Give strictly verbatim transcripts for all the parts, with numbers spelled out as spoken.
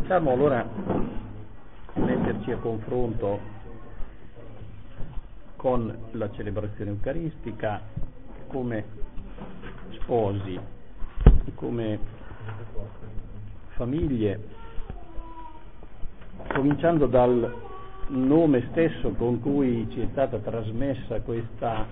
Cominciamo allora a metterci a confronto con la celebrazione eucaristica come sposi, come famiglie, cominciando dal nome stesso con cui ci è stata trasmessa questa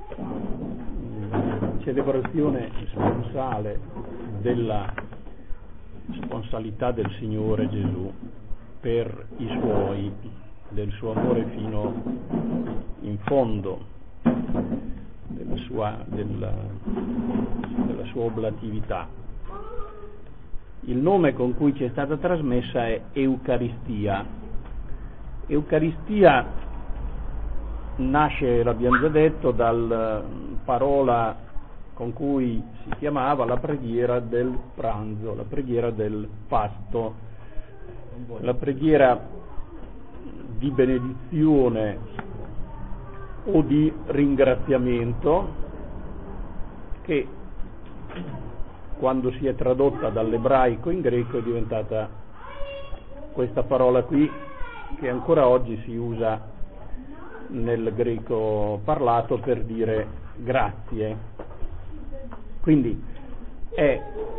mh, celebrazione sponsale della sponsalità del Signore Gesù per i suoi, del suo amore fino in fondo, della sua, della, della sua oblatività. Il nome con cui ci è stata trasmessa è Eucaristia. Eucaristia nasce, l'abbiamo già detto, dalla parola con cui si chiamava la preghiera del pranzo, la preghiera del pasto, la preghiera di benedizione o di ringraziamento che quando si è tradotta dall'ebraico in greco è diventata questa parola qui che ancora oggi si usa nel greco parlato per dire grazie. Quindi è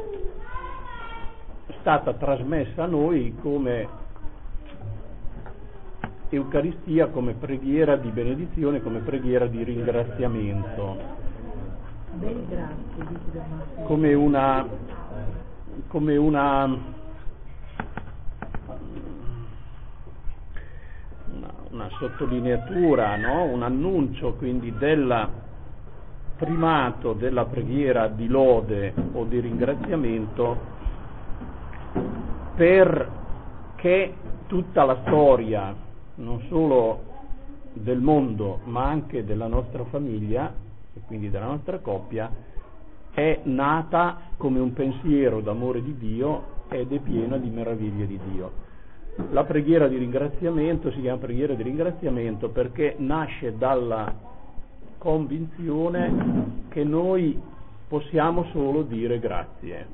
stata trasmessa a noi come Eucaristia, come preghiera di benedizione, come preghiera di ringraziamento, come una come una, una, una sottolineatura, no? Un annuncio quindi del primato della preghiera di lode o di ringraziamento, perché tutta la storia, non solo del mondo ma anche della nostra famiglia e quindi della nostra coppia, è nata come un pensiero d'amore di Dio ed è piena di meraviglie di Dio. La preghiera di ringraziamento si chiama preghiera di ringraziamento perché nasce dalla convinzione che noi possiamo solo dire grazie,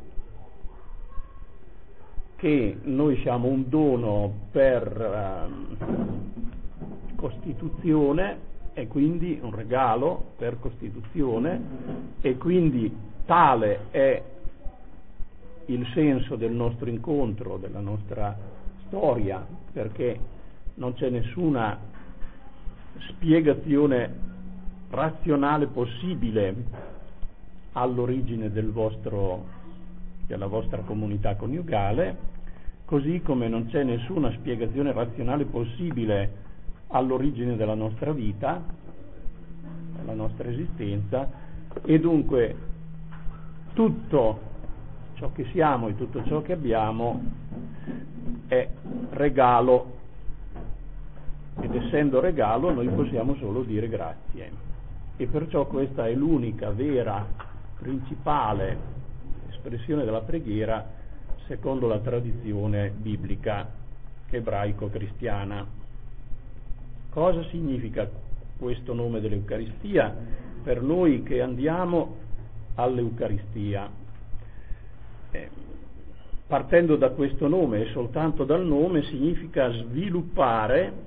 che noi siamo un dono per uh, costituzione e quindi un regalo per costituzione, e quindi tale è il senso del nostro incontro, della nostra storia, perché non c'è nessuna spiegazione razionale possibile all'origine del vostro, della vostra comunità coniugale, così come non c'è nessuna spiegazione razionale possibile all'origine della nostra vita, della nostra esistenza, e dunque tutto ciò che siamo e tutto ciò che abbiamo è regalo, ed essendo regalo noi possiamo solo dire grazie. E perciò questa è l'unica vera, principale espressione della preghiera secondo la tradizione biblica ebraico-cristiana. Cosa significa questo nome dell'Eucaristia per noi che andiamo all'Eucaristia? Eh, partendo da questo nome e soltanto dal nome significa sviluppare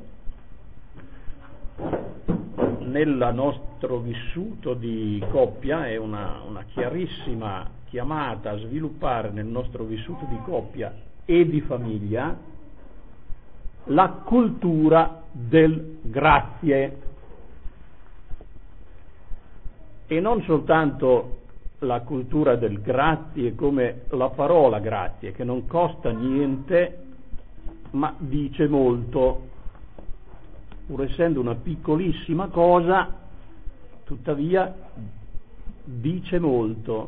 nel nostro vissuto di coppia, è una, una chiarissima chiamata a sviluppare nel nostro vissuto di coppia e di famiglia la cultura del grazie, e non soltanto la cultura del grazie come la parola grazie, che non costa niente ma dice molto. Pur essendo una piccolissima cosa, tuttavia dice molto.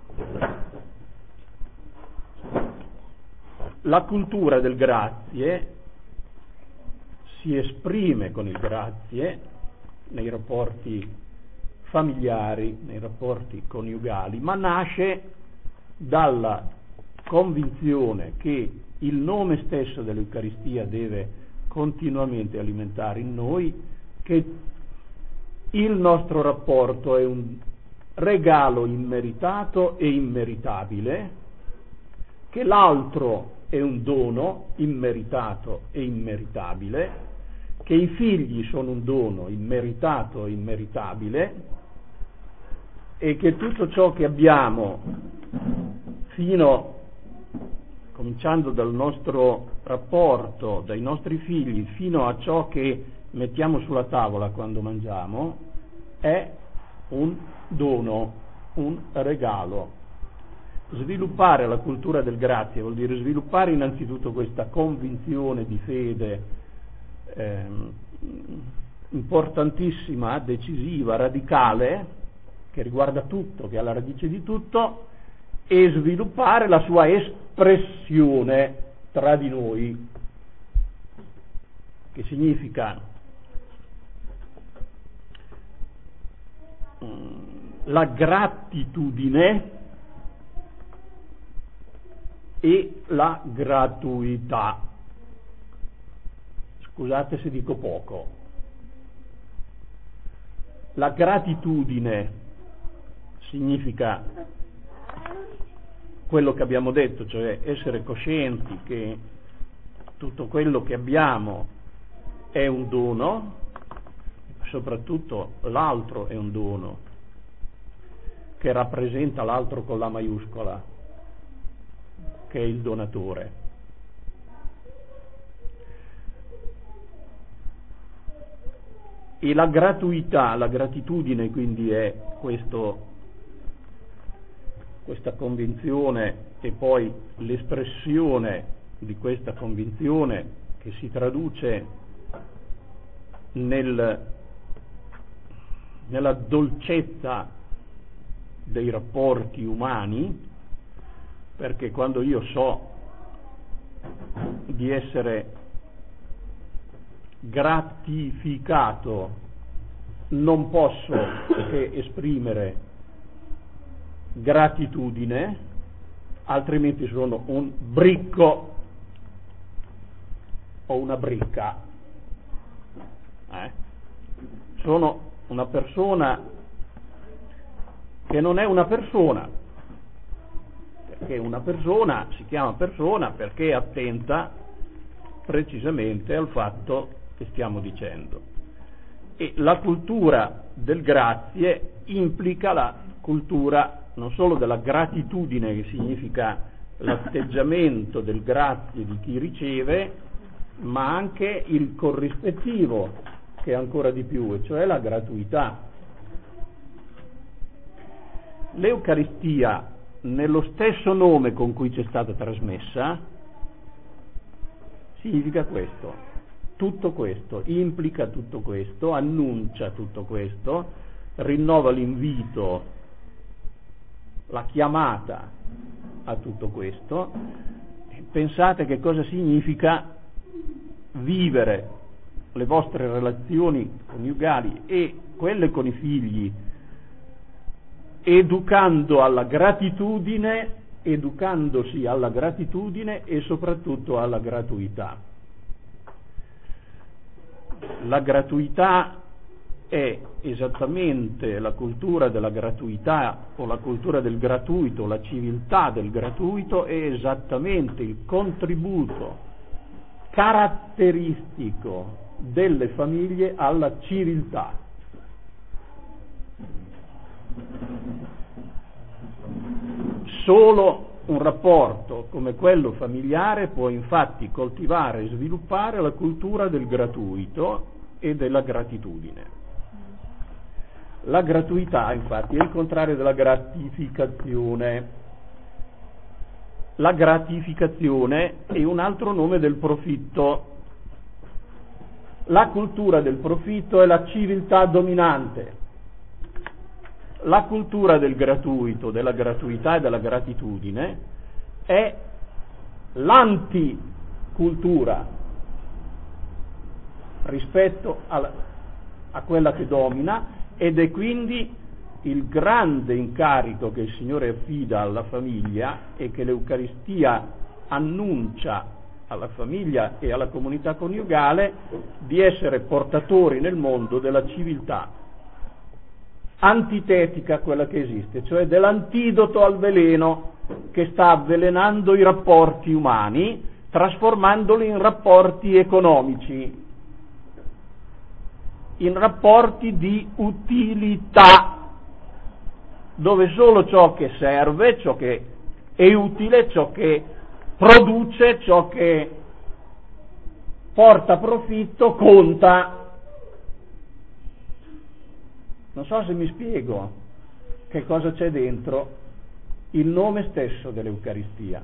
La cultura del grazie si esprime con il grazie nei rapporti familiari, nei rapporti coniugali, ma nasce dalla convinzione che il nome stesso dell'Eucaristia deve continuamente alimentare in noi, che il nostro rapporto è un regalo immeritato e immeritabile, che l'altro è un dono immeritato e immeritabile, che i figli sono un dono immeritato e immeritabile, e che tutto ciò che abbiamo, fino cominciando dal nostro rapporto, dai nostri figli, fino a ciò che mettiamo sulla tavola quando mangiamo, è un dono, un regalo. Sviluppare la cultura del grazie vuol dire sviluppare innanzitutto questa convinzione di fede ehm, importantissima, decisiva, radicale, che riguarda tutto, che è alla radice di tutto, e sviluppare la sua espressione tra di noi, che significa la gratitudine e la gratuità. Scusate se dico poco. La gratitudine significa quello che abbiamo detto, cioè essere coscienti che tutto quello che abbiamo è un dono, soprattutto l'altro è un dono, che rappresenta l'altro con la maiuscola, che è il donatore. E la gratuità, la gratitudine quindi è questo, questa convinzione e poi l'espressione di questa convinzione che si traduce nel, nella dolcezza dei rapporti umani, perché quando io so di essere gratificato non posso che esprimere gratitudine, altrimenti sono un bricco o una bricca, eh? Sono una persona che non è una persona, perché una persona si chiama persona perché è attenta precisamente al fatto che stiamo dicendo. E la cultura del grazie implica la cultura non solo della gratitudine, che significa l'atteggiamento del grazie di chi riceve, ma anche il corrispettivo, che è ancora di più, e cioè la gratuità. L'Eucaristia, nello stesso nome con cui ci è stata trasmessa, significa questo, tutto questo, implica tutto questo, annuncia tutto questo, rinnova l'invito, la chiamata a tutto questo. Pensate che cosa significa vivere le vostre relazioni coniugali e quelle con i figli educando alla gratitudine, educandosi alla gratitudine e soprattutto alla gratuità. La gratuità è esattamente la cultura della gratuità o la cultura del gratuito, la civiltà del gratuito è esattamente il contributo caratteristico delle famiglie alla civiltà. Solo un rapporto come quello familiare può infatti coltivare e sviluppare la cultura del gratuito e della gratitudine. La gratuità, infatti, è il contrario della gratificazione. La gratificazione è un altro nome del profitto. La cultura del profitto è la civiltà dominante. La cultura del gratuito, della gratuità e della gratitudine è l'anticultura rispetto alla, a quella che domina, ed è quindi il grande incarico che il Signore affida alla famiglia e che l'Eucaristia annuncia alla famiglia e alla comunità coniugale, di essere portatori nel mondo della civiltà antitetica a quella che esiste, cioè dell'antidoto al veleno. che sta avvelenando i rapporti umani, trasformandoli in rapporti economici, in rapporti di utilità, dove solo ciò che serve, ciò che è utile, ciò che produce, ciò che porta profitto conta. Non so se mi spiego che cosa c'è dentro il nome stesso dell'Eucaristia.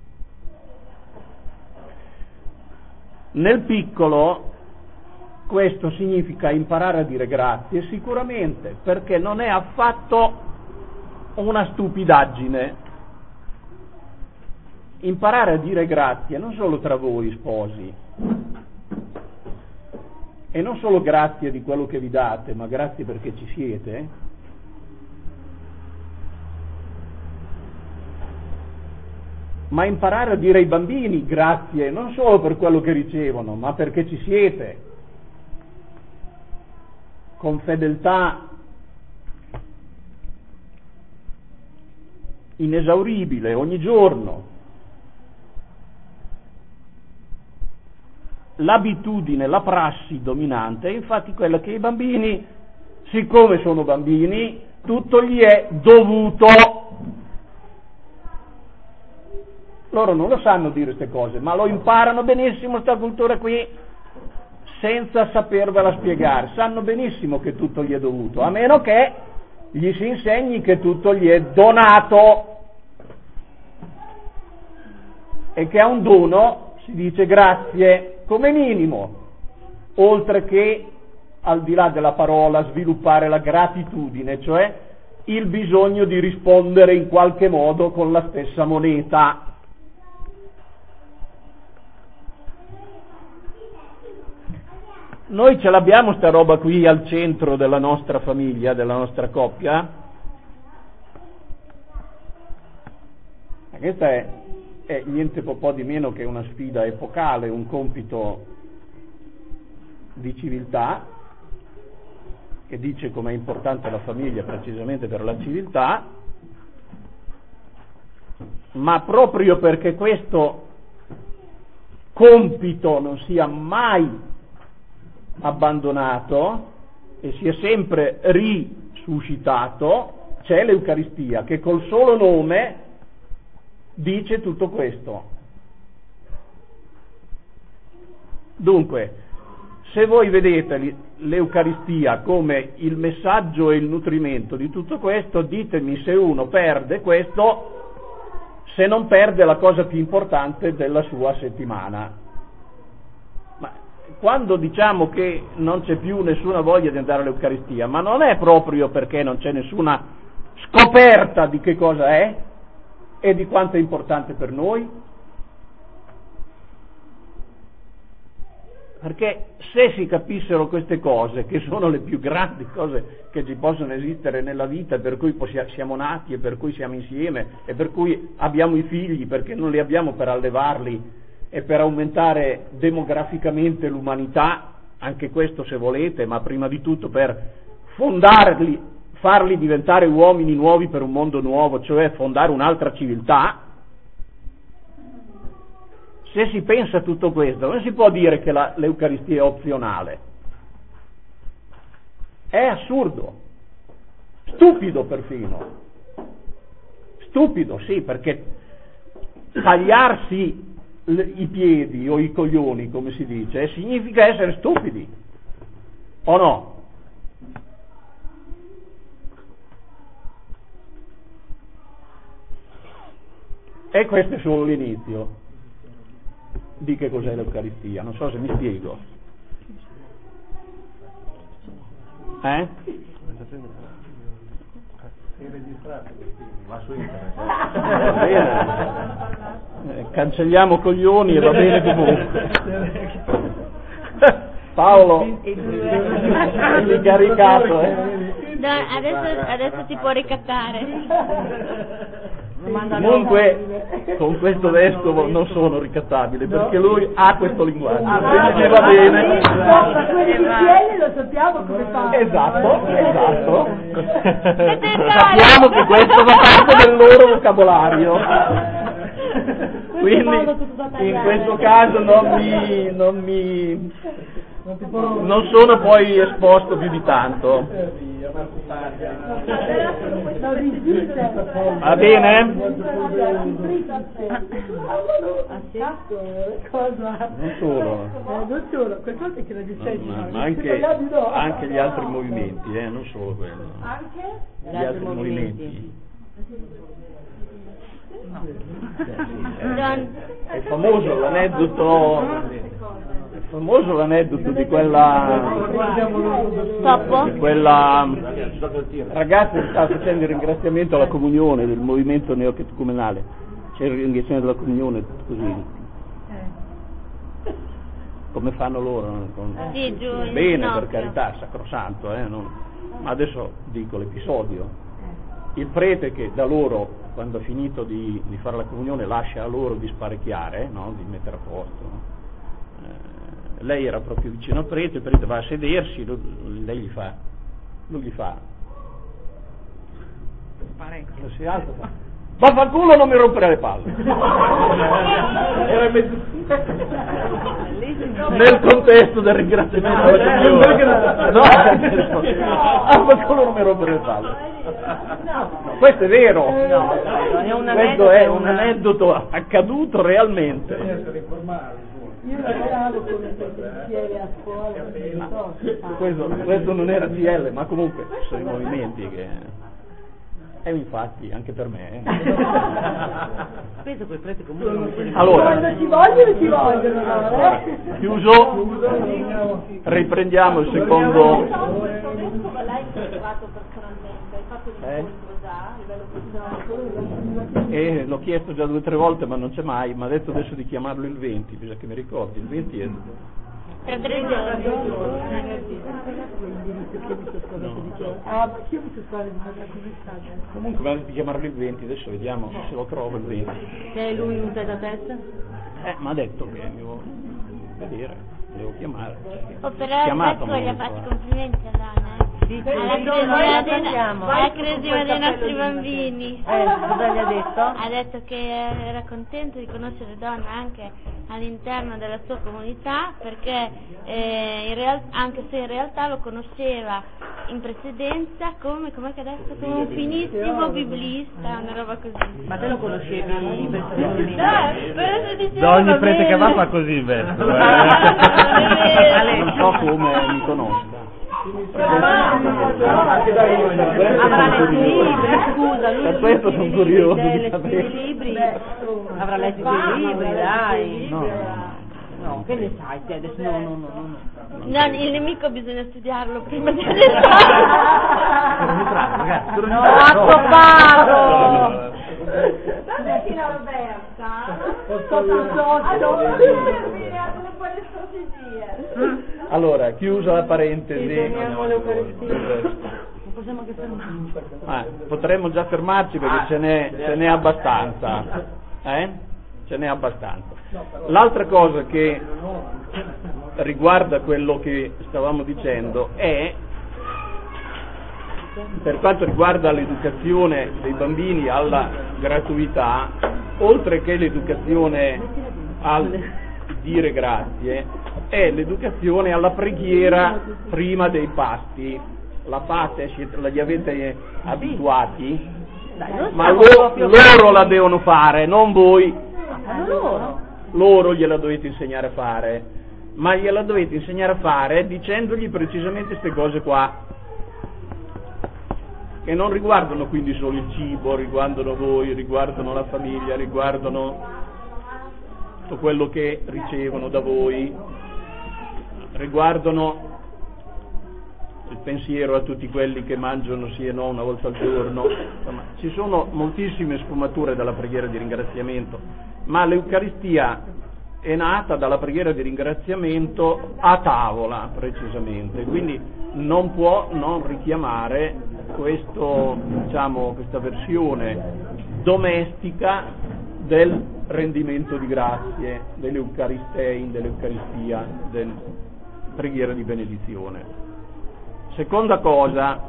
Nel piccolo questo significa imparare a dire grazie, sicuramente, perché non è affatto una stupidaggine. Imparare a dire grazie non solo tra voi sposi, e non solo grazie di quello che vi date, ma grazie perché ci siete, ma imparare a dire ai bambini grazie non solo per quello che ricevono, ma perché ci siete, con fedeltà inesauribile ogni giorno. L'abitudine, la prassi dominante è infatti quella che i bambini, siccome sono bambini, tutto gli è dovuto. Loro non lo sanno dire queste cose, ma lo imparano benissimo questa cultura qui, senza sapervela spiegare. Sanno benissimo che tutto gli è dovuto, a meno che gli si insegni che tutto gli è donato, e che a un dono si dice grazie, come minimo, oltre che, al di là della parola, sviluppare la gratitudine, cioè il bisogno di rispondere in qualche modo con la stessa moneta. Noi ce l'abbiamo sta roba qui al centro della nostra famiglia, della nostra coppia. E questa è, è niente po' di meno che una sfida epocale, un compito di civiltà, che dice com'è importante la famiglia precisamente per la civiltà, ma proprio perché questo compito non sia mai abbandonato e sia sempre risuscitato, c'è l'Eucaristia che col solo nome dice tutto questo. Dunque, se voi vedete l'Eucaristia come il messaggio e il nutrimento di tutto questo, ditemi se uno perde questo, se non perde la cosa più importante della sua settimana. Quando diciamo che non c'è più nessuna voglia di andare all'Eucaristia, ma non è proprio perché non c'è nessuna scoperta di che cosa è e di quanto è importante per noi, perché se si capissero queste cose, che sono le più grandi cose che ci possono esistere nella vita, per cui siamo nati e per cui siamo insieme e per cui abbiamo i figli, perché non li abbiamo per allevarli e per aumentare demograficamente l'umanità, anche questo se volete, ma prima di tutto per fondarli, farli diventare uomini nuovi per un mondo nuovo, cioè fondare un'altra civiltà. Se si pensa a tutto questo, non si può dire che la, l'Eucaristia è opzionale. È assurdo, stupido perfino. Stupido, sì, perché tagliarsi i piedi o i coglioni, come si dice, significa essere stupidi, o no? E questo è solo l'inizio di che cos'è l'Eucaristia, non so se mi spiego. Eh? È registrato, va su internet. Va bene. Eh, cancelliamo coglioni e va bene comunque. Paolo, sei caricato, eh? No, adesso, adesso ti può ricattare. Comunque con questo vescovo non sono ricattabile perché lui ha questo linguaggio, quindi va bene. Ma quelli di P L lo sappiamo come fa. Esatto, esatto. Sappiamo che questo fa parte del loro vocabolario. Quindi in questo caso non mi, non mi non sono poi esposto più di tanto. Va bene? Non solo. Non solo, qualcosa che la ma, ma anche, anche gli altri movimenti, eh, non solo quello. Anche gli altri movimenti. È famoso l'aneddoto, è famoso l'aneddoto di quella, di quella ragazza che stava facendo il ringraziamento alla comunione del movimento neocatecumenale. C'è il ringraziamento della comunione, così, come fanno loro, con... sì, giù, bene, per carità, sacrosanto, eh, non... ma adesso dico l'episodio. Il prete che da loro, quando ha finito di, di fare la comunione, lascia a loro di sparecchiare, no? Di mettere a posto, no? eh, lei era proprio vicino al prete, il prete va a sedersi, lui, lei gli fa, lui gli fa, sparecchio, si alza, fa, vaffanculo, non mi rompere le palle. Era in mezzo... nel contesto del ringraziamento alla comunione. No, vaffanculo, non mi rompere le palle. Questo è vero, questo è un aneddoto accaduto realmente. Io lavoravo come pensiere a scuola, non so. Questo, questo non era C L, ma comunque sono i movimenti che... E infatti, anche per me. Penso quel prete comunque non se ne allora, quando ci vogliono, ci vogliono. No, eh? chiuso, riprendiamo il secondo. lei si è trovato personalmente, hai fatto l'incontro già a livello personale? E l'ho chiesto già due o tre volte, ma non c'è mai. Mi ha detto adesso di chiamarlo il venti, bisogna che mi ricordi. Il venti è... Tra tre giorni. Ah, ma io mi sono stata di un'altra cosa. Comunque mi ha detto di chiamarlo il venti, adesso vediamo se lo trovo il venti. C'è lui un tête a tête? Eh, mi ha detto che devo vedere, devo chiamare. Oh, però Chiamato, ecco, gli ha ma non fatto so. complimenti a Donna. Sì, Alla sì, cresima noi la dei, sentiamo. alla cresima dei nostri bambini. Eh, cosa gli ha detto? Ha detto che era contento di conoscere Donna anche all'interno della sua comunità, perché eh, in real- anche se in realtà lo conosceva in precedenza come, com'è che adesso, come un finissimo biblista, una roba così. Ma te lo conoscevi in persona? Dai, però se diceva, Da ogni va prete che bene. va fa così il verso. Non è vero. Non so come mi conosca. Avrà letto i libri, scusa, lui Per questo sono curioso di deve sapere. leggere i libri, avrà letto i libri, dai. No, no, No, che ne sai te adesso? No, no, no, no. no. No, il nemico bisogna studiarlo prima di No, ha provato! Vabbè, fino a Roberta. allora, chiusa la parentesi. Teniamo l'Eucaristia. Non possiamo che fermarci. Ah, potremmo già fermarci perché ce n'è, ce n'è abbastanza. Eh? Ce n'è abbastanza. L'altra cosa che riguarda quello che stavamo dicendo è, per quanto riguarda l'educazione dei bambini alla gratuità, oltre che l'educazione al dire grazie, è l'educazione alla preghiera prima dei pasti. La fate, li avete abituati? Ma lo, loro la devono fare, non voi. Loro? Loro gliela dovete insegnare a fare, ma gliela dovete insegnare a fare dicendogli precisamente queste cose qua, che non riguardano quindi solo il cibo, riguardano voi, riguardano la famiglia, riguardano tutto quello che ricevono da voi, riguardano il pensiero a tutti quelli che mangiano sì e no una volta al giorno. Insomma, ci sono moltissime sfumature della preghiera di ringraziamento, ma l'Eucaristia è nata dalla preghiera di ringraziamento a tavola precisamente, quindi non può non richiamare questo, diciamo, questa versione domestica del rendimento di grazie, dell'Eucaristei, dell'Eucaristia, del preghiera di benedizione. Seconda cosa,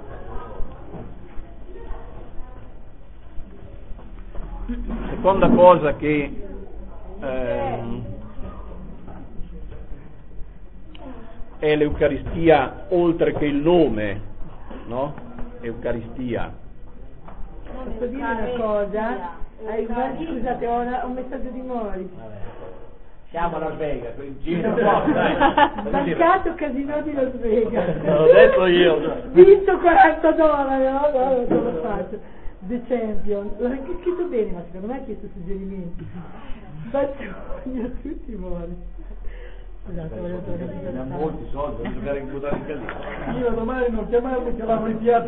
seconda cosa che ehm, è l'Eucaristia oltre che il nome, no? Eucaristia. Posso dire una cosa? Hai, scusate, ho una, un messaggio di Mori. Siamo a Las Vegas, quindi giro fuori, dai. Mancato casino di Las Vegas. L'ho detto io. Vinto quaranta dollari, no? No, non lo faccio. The Champion. L'ho anche scritto bene, ma secondo me ha chiesto suggerimenti. Bacioni a tutti Mori. Scusate, voglio tornare. Abbiamo molti soldi, devo giocare in buttare in casino. Io domani non chiamarmi che l'avrò inviato.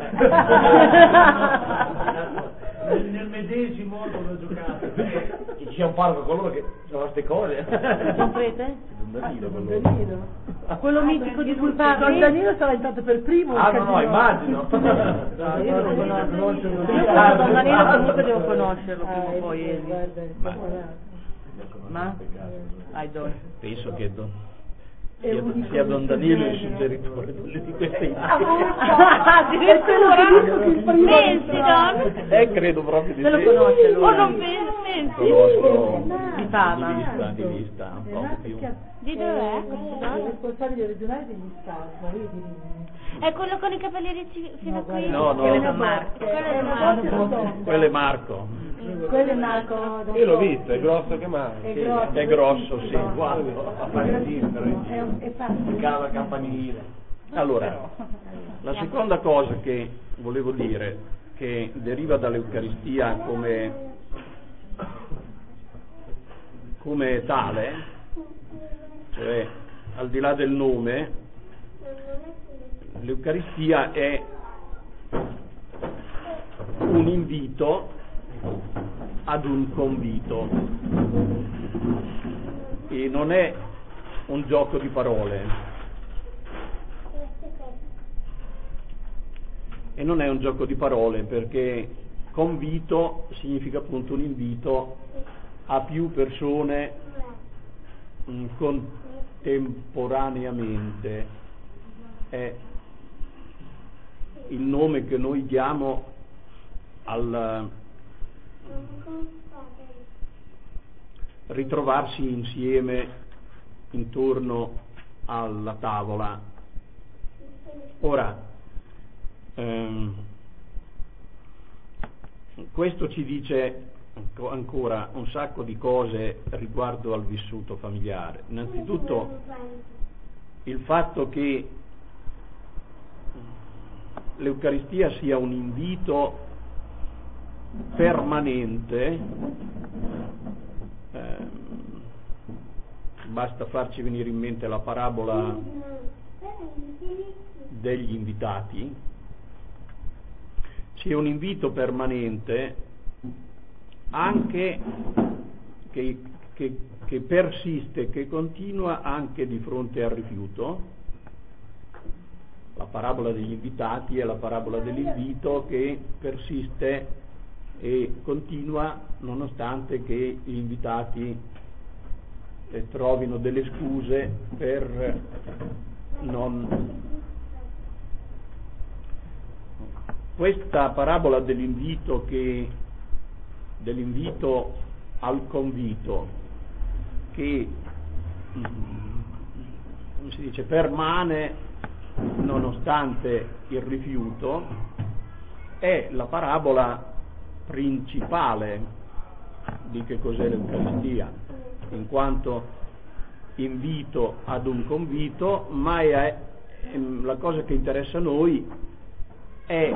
nel, nel medesimo ordine ho giocato. Che ci sia un parco con loro che sono queste cose. Don Prete? Don Danilo con Don loro. Danilo. Quello mitico di cui Don parli? Danilo sarà entrato per primo. Ah il no no, casino. immagino. No, io lo conosco. Io Ah, Don Danilo comunque devo conoscerlo prima Ah, o poi. eh, Eli. guarda, Ma- guarda. Ma? I don't. Penso che Don, È sia, unico sia Don nel Danilo il genere. suggeritore di queste Addirittura? Pensi, Don? Eh, credo proprio di Se lo sì. conosce O lui? non pensi? Conosco Di fama. di vista, di vista, un po' più. Di dov'è questo Il Don? responsabile regionale degli Scouts, vedi Rimini. È quello con i capelli ricci fino a qui? No, no. Quello è Don Marco. Quello è È Don una Marco. voce rotonda. Quello è Marco. Quello è Marco. Don Io l'ho Marco. visto, è grosso che mai. È Sì, grosso, è grosso, sì. grosso. Guarda, a È fare il giro, però in grossissimo, è un- è giro. facile. Cava campanile. Allora, la seconda cosa che volevo dire, che deriva dall'Eucaristia come, come tale, cioè al di là del nome, l'Eucaristia è un invito ad un convito e non è un gioco di parole. E non è un gioco di parole perché convito significa appunto un invito a più persone mh, contemporaneamente. È il nome che noi diamo al ritrovarsi insieme intorno alla tavola. Ora, ehm, questo ci dice ancora un sacco di cose riguardo al vissuto familiare. Innanzitutto il fatto che l'Eucaristia sia un invito permanente, ehm, basta farci venire in mente la parabola degli invitati, sia un invito permanente anche che, che, che persiste, che continua anche di fronte al rifiuto. La parabola degli invitati è la parabola dell'invito che persiste e continua nonostante che gli invitati eh, trovino delle scuse per non. Questa parabola dell'invito che dell'invito al convito che come si dice permane nonostante il rifiuto è la parabola principale di che cos'è l'Eucaristia, in quanto invito ad un convito, ma è, la cosa che interessa a noi è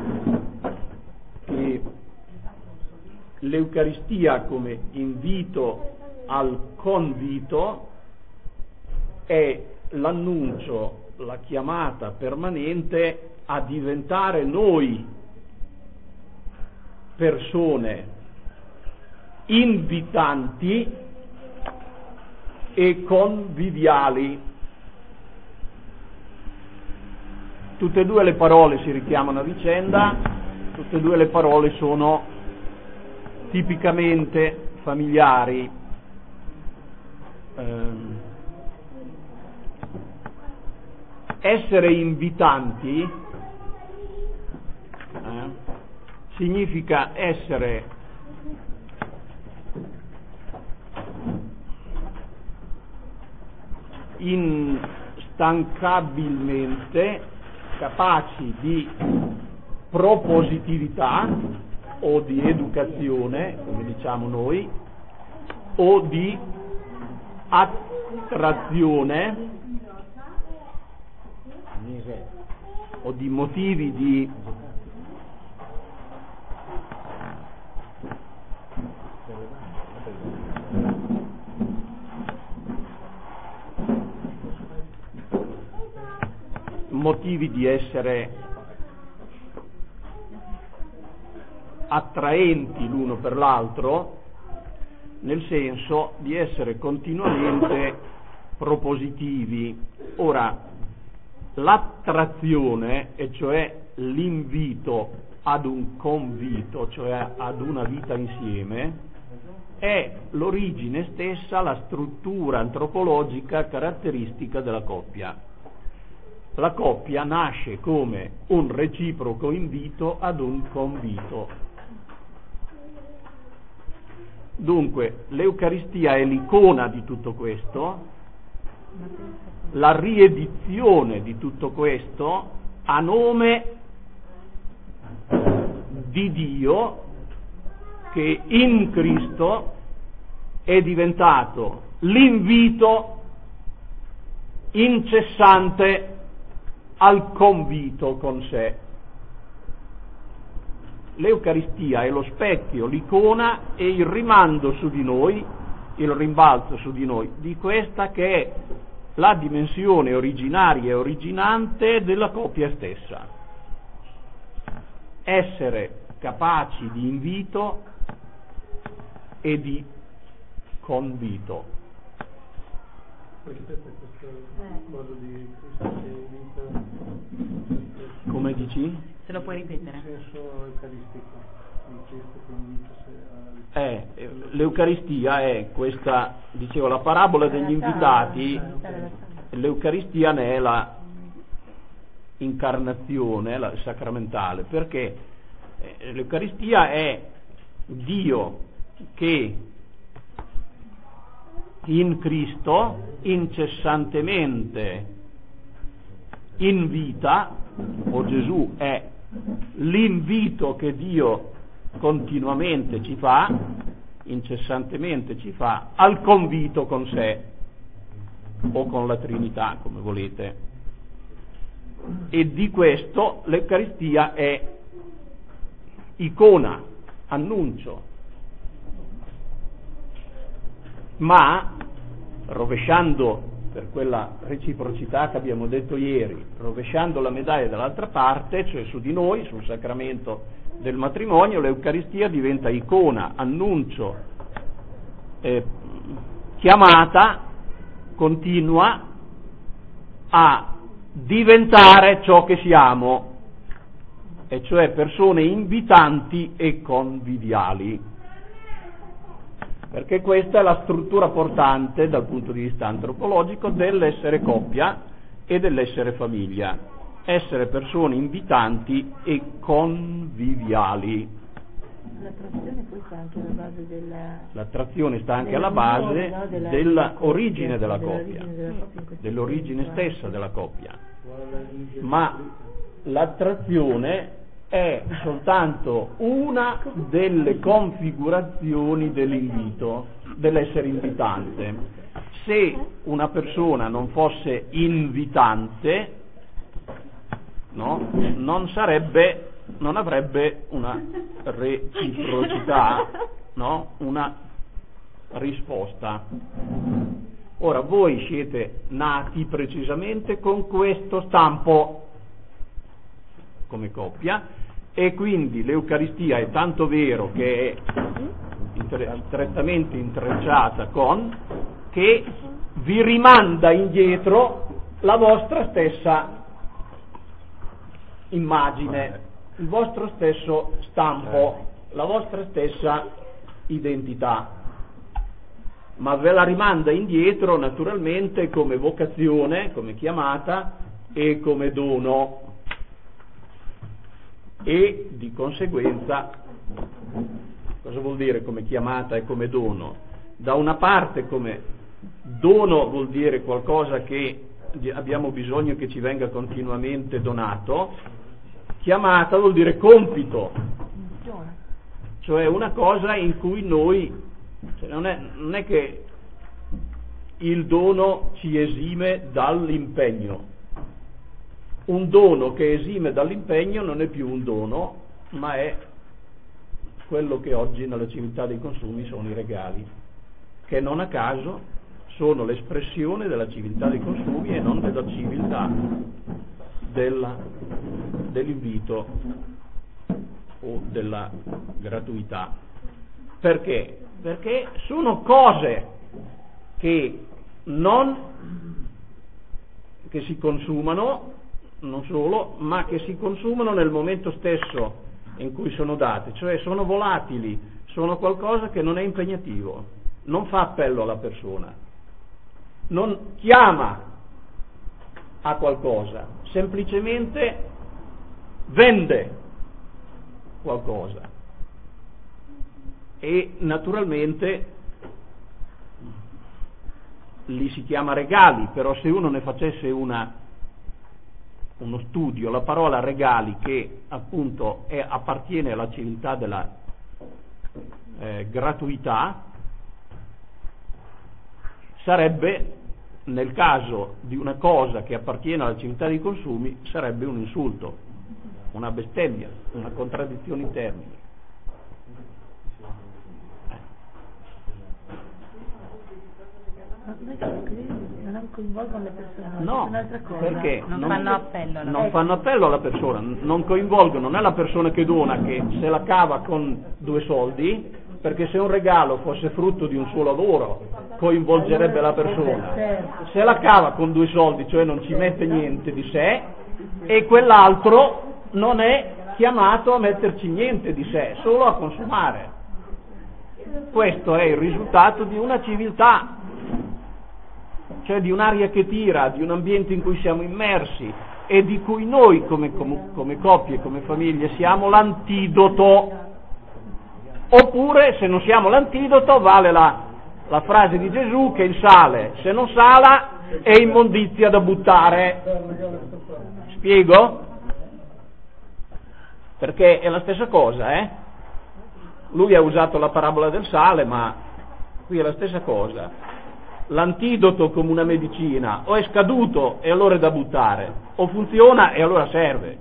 che l'Eucaristia come invito al convito è l'annuncio, la chiamata permanente a diventare noi persone invitanti e conviviali. Tutte e due le parole si richiamano a vicenda, tutte e due le parole sono tipicamente familiari. Eh, essere invitanti eh, significa essere instancabilmente capaci di propositività o di educazione, come diciamo noi, o di attrazione o di motivi di motivi di essere attraenti l'uno per l'altro, nel senso di essere continuamente propositivi. Ora, l'attrazione, e cioè l'invito ad un convito, cioè ad una vita insieme, è l'origine stessa, la struttura antropologica caratteristica della coppia. La coppia nasce come un reciproco invito ad un convito. Dunque, l'Eucaristia è l'icona di tutto questo, la riedizione di tutto questo a nome di Dio, che in Cristo è diventato l'invito incessante al convito con sé. L'Eucaristia è lo specchio, l'icona e il rimando su di noi, il rimbalzo su di noi, di questa che è la dimensione originaria e originante della coppia stessa. Essere capaci di invito e di convito. Come dici? Se lo puoi ripetere? Il senso eucaristico di Cristo che invita se a... Eh, l'Eucaristia è questa, dicevo, la parabola degli invitati. L'Eucaristia ne è la incarnazione, la sacramentale, perché l'Eucaristia è Dio che in Cristo incessantemente invita, o Gesù è l'invito che Dio continuamente ci fa, incessantemente ci fa, al convito con sé o con la Trinità, come volete. E di questo l'Eucaristia è icona, annuncio. Ma rovesciando, per quella reciprocità che abbiamo detto ieri, rovesciando la medaglia dall'altra parte, cioè su di noi, sul sacramento del matrimonio, l'Eucaristia diventa icona, annuncio, eh, chiamata continua a diventare ciò che siamo, e cioè persone invitanti e conviviali. Perché questa è la struttura portante dal punto di vista antropologico dell'essere coppia e dell'essere famiglia, essere persone invitanti e conviviali. L'attrazione poi sta anche alla base della... L'attrazione sta anche alla base, no, della, dell'origine della coppia, dell'origine stessa della coppia. Ma l'attrazione è soltanto una delle configurazioni dell'invito, dell'essere invitante. Se una persona non fosse invitante, no, non sarebbe, non avrebbe una reciprocità, no, una risposta. Ora, voi siete nati precisamente con questo stampo come coppia, e quindi l'Eucaristia è tanto vero che è inter- strettamente intrecciata con, che vi rimanda indietro la vostra stessa immagine, il vostro stesso stampo, la vostra stessa identità, ma ve la rimanda indietro naturalmente come vocazione, come chiamata e come dono, e di conseguenza cosa vuol dire come chiamata e come dono? Da una parte come dono vuol dire qualcosa che abbiamo bisogno che ci venga continuamente donato, chiamata vuol dire compito, cioè una cosa in cui noi, cioè non è, non è che il dono ci esime dall'impegno. Un dono che esime dall'impegno non è più un dono, ma è quello che oggi nella civiltà dei consumi sono i regali, che non a caso sono l'espressione della civiltà dei consumi e non della civiltà della, dell'invito o della gratuità. Perché? Perché sono cose che non che si consumano, non solo, ma che si consumano nel momento stesso in cui sono date, cioè sono volatili, sono qualcosa che non è impegnativo, non fa appello alla persona, non chiama a qualcosa, semplicemente vende qualcosa. E naturalmente li si chiama regali, però se uno ne facesse una uno studio, la parola regali, che appunto è, appartiene alla civiltà della eh, gratuità, sarebbe, nel caso di una cosa che appartiene alla civiltà dei consumi, sarebbe un insulto, una bestemmia, una contraddizione in termini. Non coinvolgono le persone, no, un'altra cosa. Perché non, non fanno appello alla non fanno appello alla persona, non coinvolgono, non è la persona che dona che se la cava con due soldi, perché se un regalo fosse frutto di un suo lavoro coinvolgerebbe la persona, se la cava con due soldi, cioè non ci mette niente di sé, e quell'altro non è chiamato a metterci niente di sé, solo a consumare. Questo è il risultato di una civiltà, cioè di un'aria che tira, di un ambiente in cui siamo immersi e di cui noi come, come, come coppie, come famiglie siamo l'antidoto. Oppure, se non siamo l'antidoto, vale la, la frase di Gesù che il sale, se non sala, è immondizia da buttare. Spiego? Perché è la stessa cosa, eh? Lui ha usato la parabola del sale, ma qui è la stessa cosa. L'antidoto come una medicina o è scaduto e allora è da buttare, o funziona e allora serve,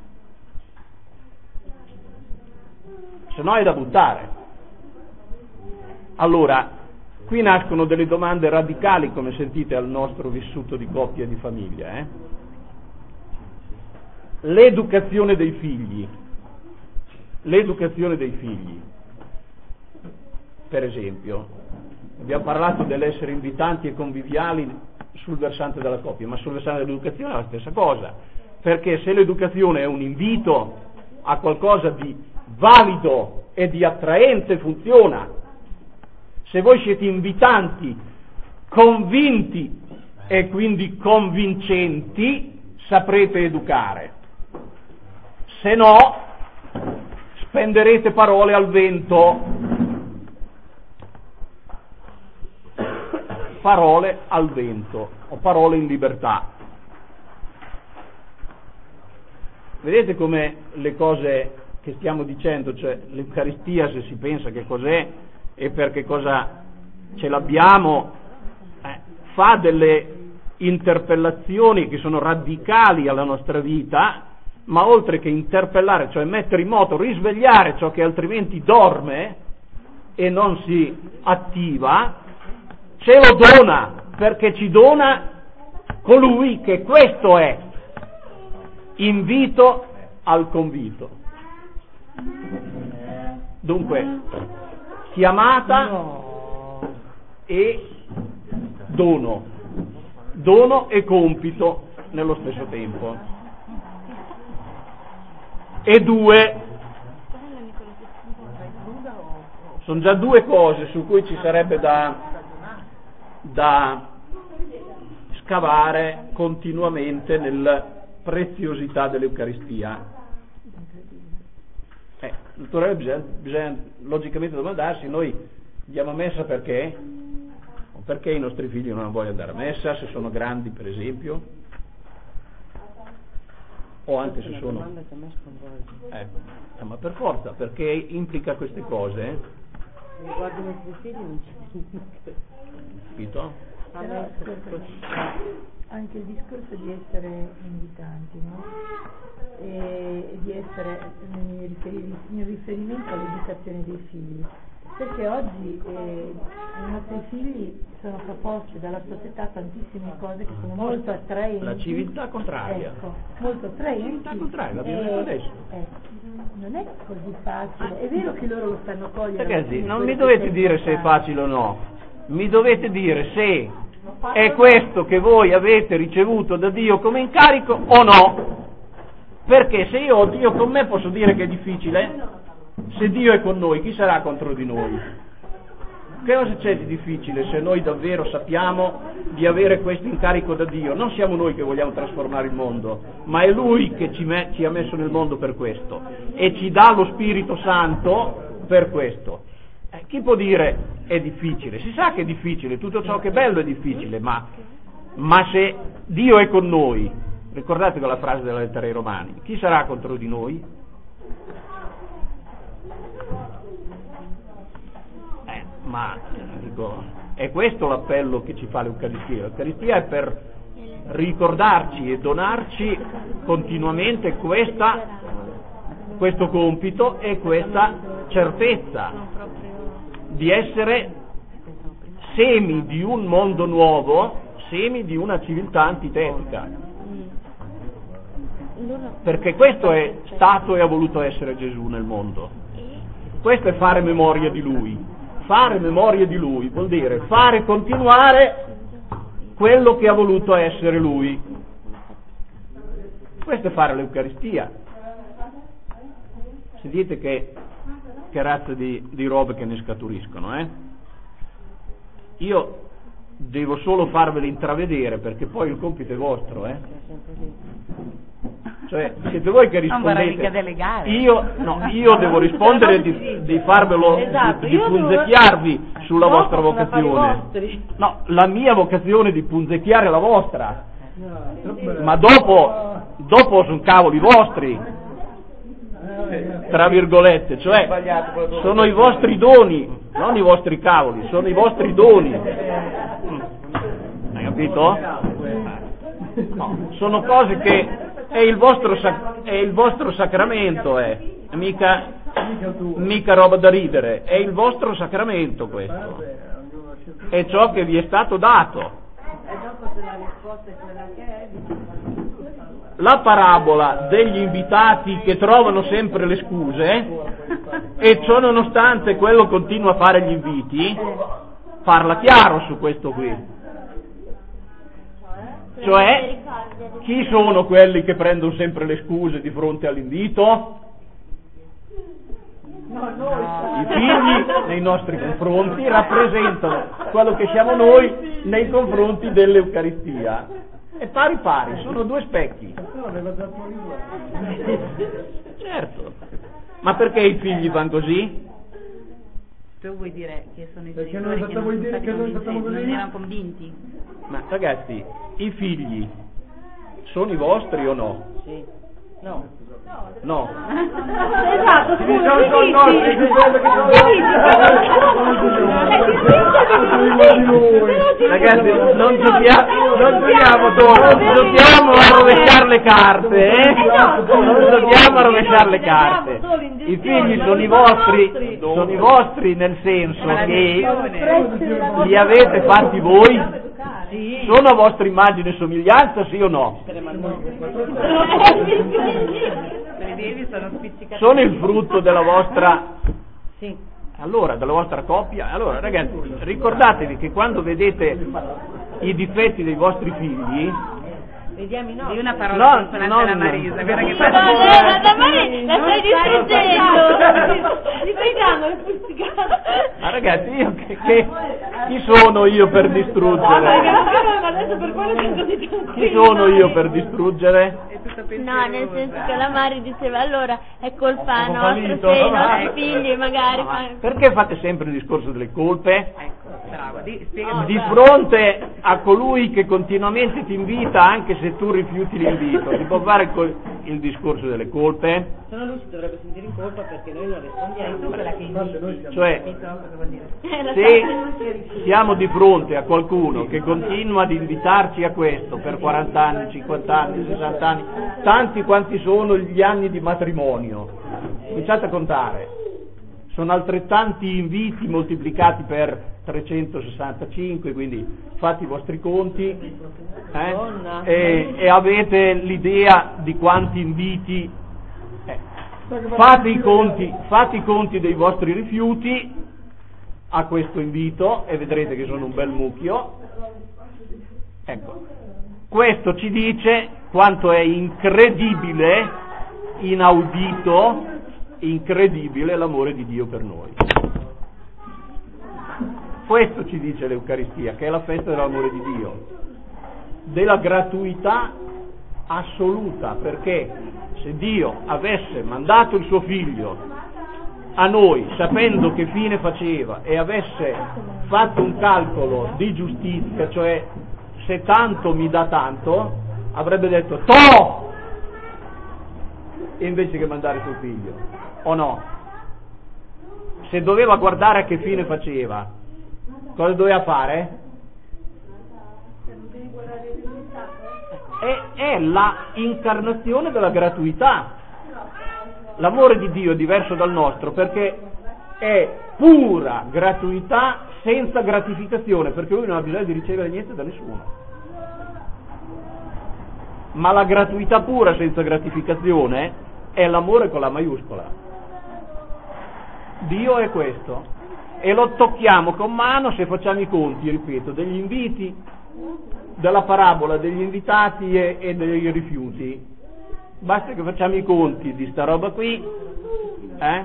se no è da buttare. Allora, qui nascono delle domande radicali, come sentite, al nostro vissuto di coppia e di famiglia. Eh? L'educazione dei figli, l'educazione dei figli, per esempio. Abbiamo parlato dell'essere invitanti e conviviali sul versante della coppia, ma sul versante dell'educazione è la stessa cosa, perché se l'educazione è un invito a qualcosa di valido e di attraente, funziona. Se voi siete invitanti, convinti e quindi convincenti, saprete educare. Se no, spenderete parole al vento. Parole al vento o parole in libertà. Vedete come le cose che stiamo dicendo, cioè l'Eucaristia, se si pensa che cos'è e per che cosa ce l'abbiamo, eh, fa delle interpellazioni che sono radicali alla nostra vita, ma oltre che interpellare, cioè mettere in moto, risvegliare ciò che altrimenti dorme e non si attiva, ce lo dona, perché ci dona colui che questo è, invito al convito. Dunque, chiamata e dono, dono e compito nello stesso tempo. E due Sono già due cose su cui ci sarebbe da, da scavare continuamente nella preziosità dell'Eucaristia. Eh, naturalmente bisogna, bisogna logicamente domandarsi, noi andiamo a messa perché? O perché i nostri figli non vogliono andare a messa, se sono grandi per esempio? O anche se sono... Eh, ma per forza, perché implica queste cose? Riguardo i nostri figli non c'è. Capito? Però, ascolta, anche il discorso di essere invitanti, no? E di essere nel riferi- nel riferimento all'educazione dei figli, perché oggi eh, i nostri figli sono proposti dalla società tantissime cose che sono molto attraenti. La civiltà contraria. Ecco, molto attraenti. La civiltà contraria, l'abbiamo detto adesso. Ecco, non è così facile, è vero che loro lo stanno cogliendo. Ragazzi, non mi dovete dire se è facile o no, mi dovete dire se è questo che voi avete ricevuto da Dio come incarico o no. Perché se io ho Dio con me posso dire che è difficile? Se Dio è con noi, chi sarà contro di noi? Che cosa c'è di difficile se noi davvero sappiamo di avere questo incarico da Dio? Non siamo noi che vogliamo trasformare il mondo, ma è Lui che ci, me- ci ha messo nel mondo per questo e ci dà lo Spirito Santo per questo. Eh, chi può dire è difficile? Si sa che è difficile, tutto ciò che è bello è difficile, ma, ma se Dio è con noi, ricordate quella frase della lettera ai Romani, chi sarà contro di noi? Eh, ma dico, è questo l'appello che ci fa l'Eucaristia. L'Eucaristia è per ricordarci e donarci continuamente questa, questo compito e questa certezza di essere semi di un mondo nuovo, semi di una civiltà antitetica. Perché questo è stato e ha voluto essere Gesù nel mondo. Questo è fare memoria di Lui. Fare memoria di Lui vuol dire fare continuare quello che ha voluto essere Lui. Questo è fare l'Eucaristia. Sentite che, che razza di, di robe che ne scaturiscono, eh? Io devo solo farvele intravedere perché poi il compito è vostro, eh? Cioè, siete voi che rispondete. Io, no, io devo rispondere di, di farvelo, esatto, di, di punzecchiarvi sulla vostra vocazione. No, la mia vocazione è di punzecchiare la vostra. Ma dopo, dopo sono cavoli vostri, tra virgolette, cioè sono i vostri doni, non i vostri cavoli, sono i vostri doni. Hai capito? No, sono cose che è il vostro, sac- è il vostro sacramento, è mica, mica roba da ridere, è il vostro sacramento questo, è ciò che vi è stato dato. La parabola degli invitati che trovano sempre le scuse, e ciò nonostante quello continua a fare gli inviti, parla chiaro su questo qui. Cioè, chi sono quelli che prendono sempre le scuse di fronte all'invito? I figli nei nostri confronti rappresentano quello che siamo noi nei confronti dell'Eucaristia. E pari pari, sono due specchi. Certo. Ma perché i figli vanno così? Tu vuoi dire che sono i Perché genitori non che non sono dire stati che noi convincenti, facciamo non così? erano convinti? Ma ragazzi, i figli sono i vostri o no? Sì. No. No. Esatto, scusa, sono chi nostri, dici? di quello che sono- Ragazzi, non giochiamo, non giochiamo, non giochiamo a rovesciare le carte, eh? Non giochiamo a rovesciare le carte. I figli sono i vostri, sono i vostri nel senso che li avete fatti voi? Sono a vostra immagine e somiglianza, sì o no? Sono il frutto della vostra, allora, della vostra coppia. Allora, ragazzi, ricordatevi che quando vedete i difetti dei vostri figli, Vediamo i nostri. Di una parola No, consonante non- alla Marisa, guarda che Sì, fa no, scuola. la Tamari la stai distruggendo. Ti pregando, le fusticate. Ma ragazzi, io che, che- chi sono io per distruggere? adesso per quello che così Chi sono io per distruggere? È tutto No, pensierosa. nel senso che la Mari diceva allora è colpa Ho nostra fallito. se i Ma- nostri figli magari Ma fanno... perché fate sempre il discorso delle colpe? Ecco, bravo, di, spiegami. Di fronte a colui che continuamente ti invita anche se tu rifiuti l'invito, si può fare col- il discorso delle colpe? Sono lui si dovrebbe sentire in colpa perché noi non rispondiamo. Tu quella che inviti. Cioè, Capito cosa vuol dire? se siamo di fronte a qualcuno che continua ad invitarci a questo per quaranta anni, cinquanta anni, sessanta anni, tanti quanti sono gli anni di matrimonio, cominciate a contare, sono altrettanti inviti moltiplicati per trecentosessantacinque, quindi fate i vostri conti eh, e, e avete l'idea di quanti inviti, eh, fate i conti, fate i conti dei vostri rifiuti a questo invito e vedrete che sono un bel mucchio. Ecco, questo ci dice quanto è incredibile, inaudito, incredibile l'amore di Dio per noi. Questo ci dice l'Eucaristia, che è la festa dell'amore di Dio, della gratuità assoluta, perché se Dio avesse mandato il suo figlio a noi sapendo che fine faceva e avesse fatto un calcolo di giustizia, cioè se tanto mi dà tanto, avrebbe detto to! Invece che mandare suo figlio, o no? Se doveva guardare a che fine faceva, cosa doveva fare? È, è la incarnazione della gratuità. L'amore di Dio è diverso dal nostro perché è pura gratuità senza gratificazione, perché lui non ha bisogno di ricevere niente da nessuno. Ma la gratuità pura senza gratificazione è l'amore con la maiuscola. Dio è questo, e lo tocchiamo con mano se facciamo i conti, ripeto, degli inviti, della parabola degli invitati e, e dei rifiuti. Basta che facciamo i conti di sta roba qui, eh?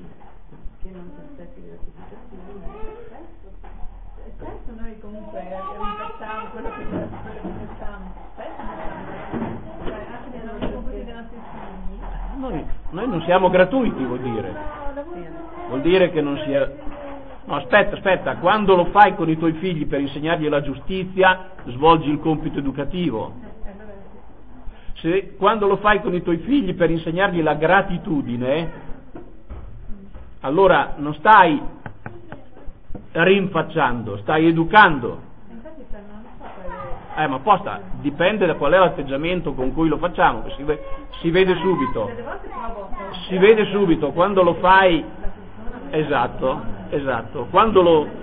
Spesso noi comunque rinfacciamo quello che facciamo, spesso cioè anche nei nostri confronti dei nostri figli. Noi, noi non siamo gratuiti, vuol dire. Vuol dire che non sia... No, aspetta, aspetta, quando lo fai con i tuoi figli per insegnargli la giustizia, svolgi il compito educativo. Se, quando lo fai con i tuoi figli per insegnargli la gratitudine, allora non stai rinfacciando, stai educando. Eh, ma apposta, dipende da qual è l'atteggiamento con cui lo facciamo, che si, ve- si vede subito. Si vede subito quando lo fai. Esatto, esatto. Quando lo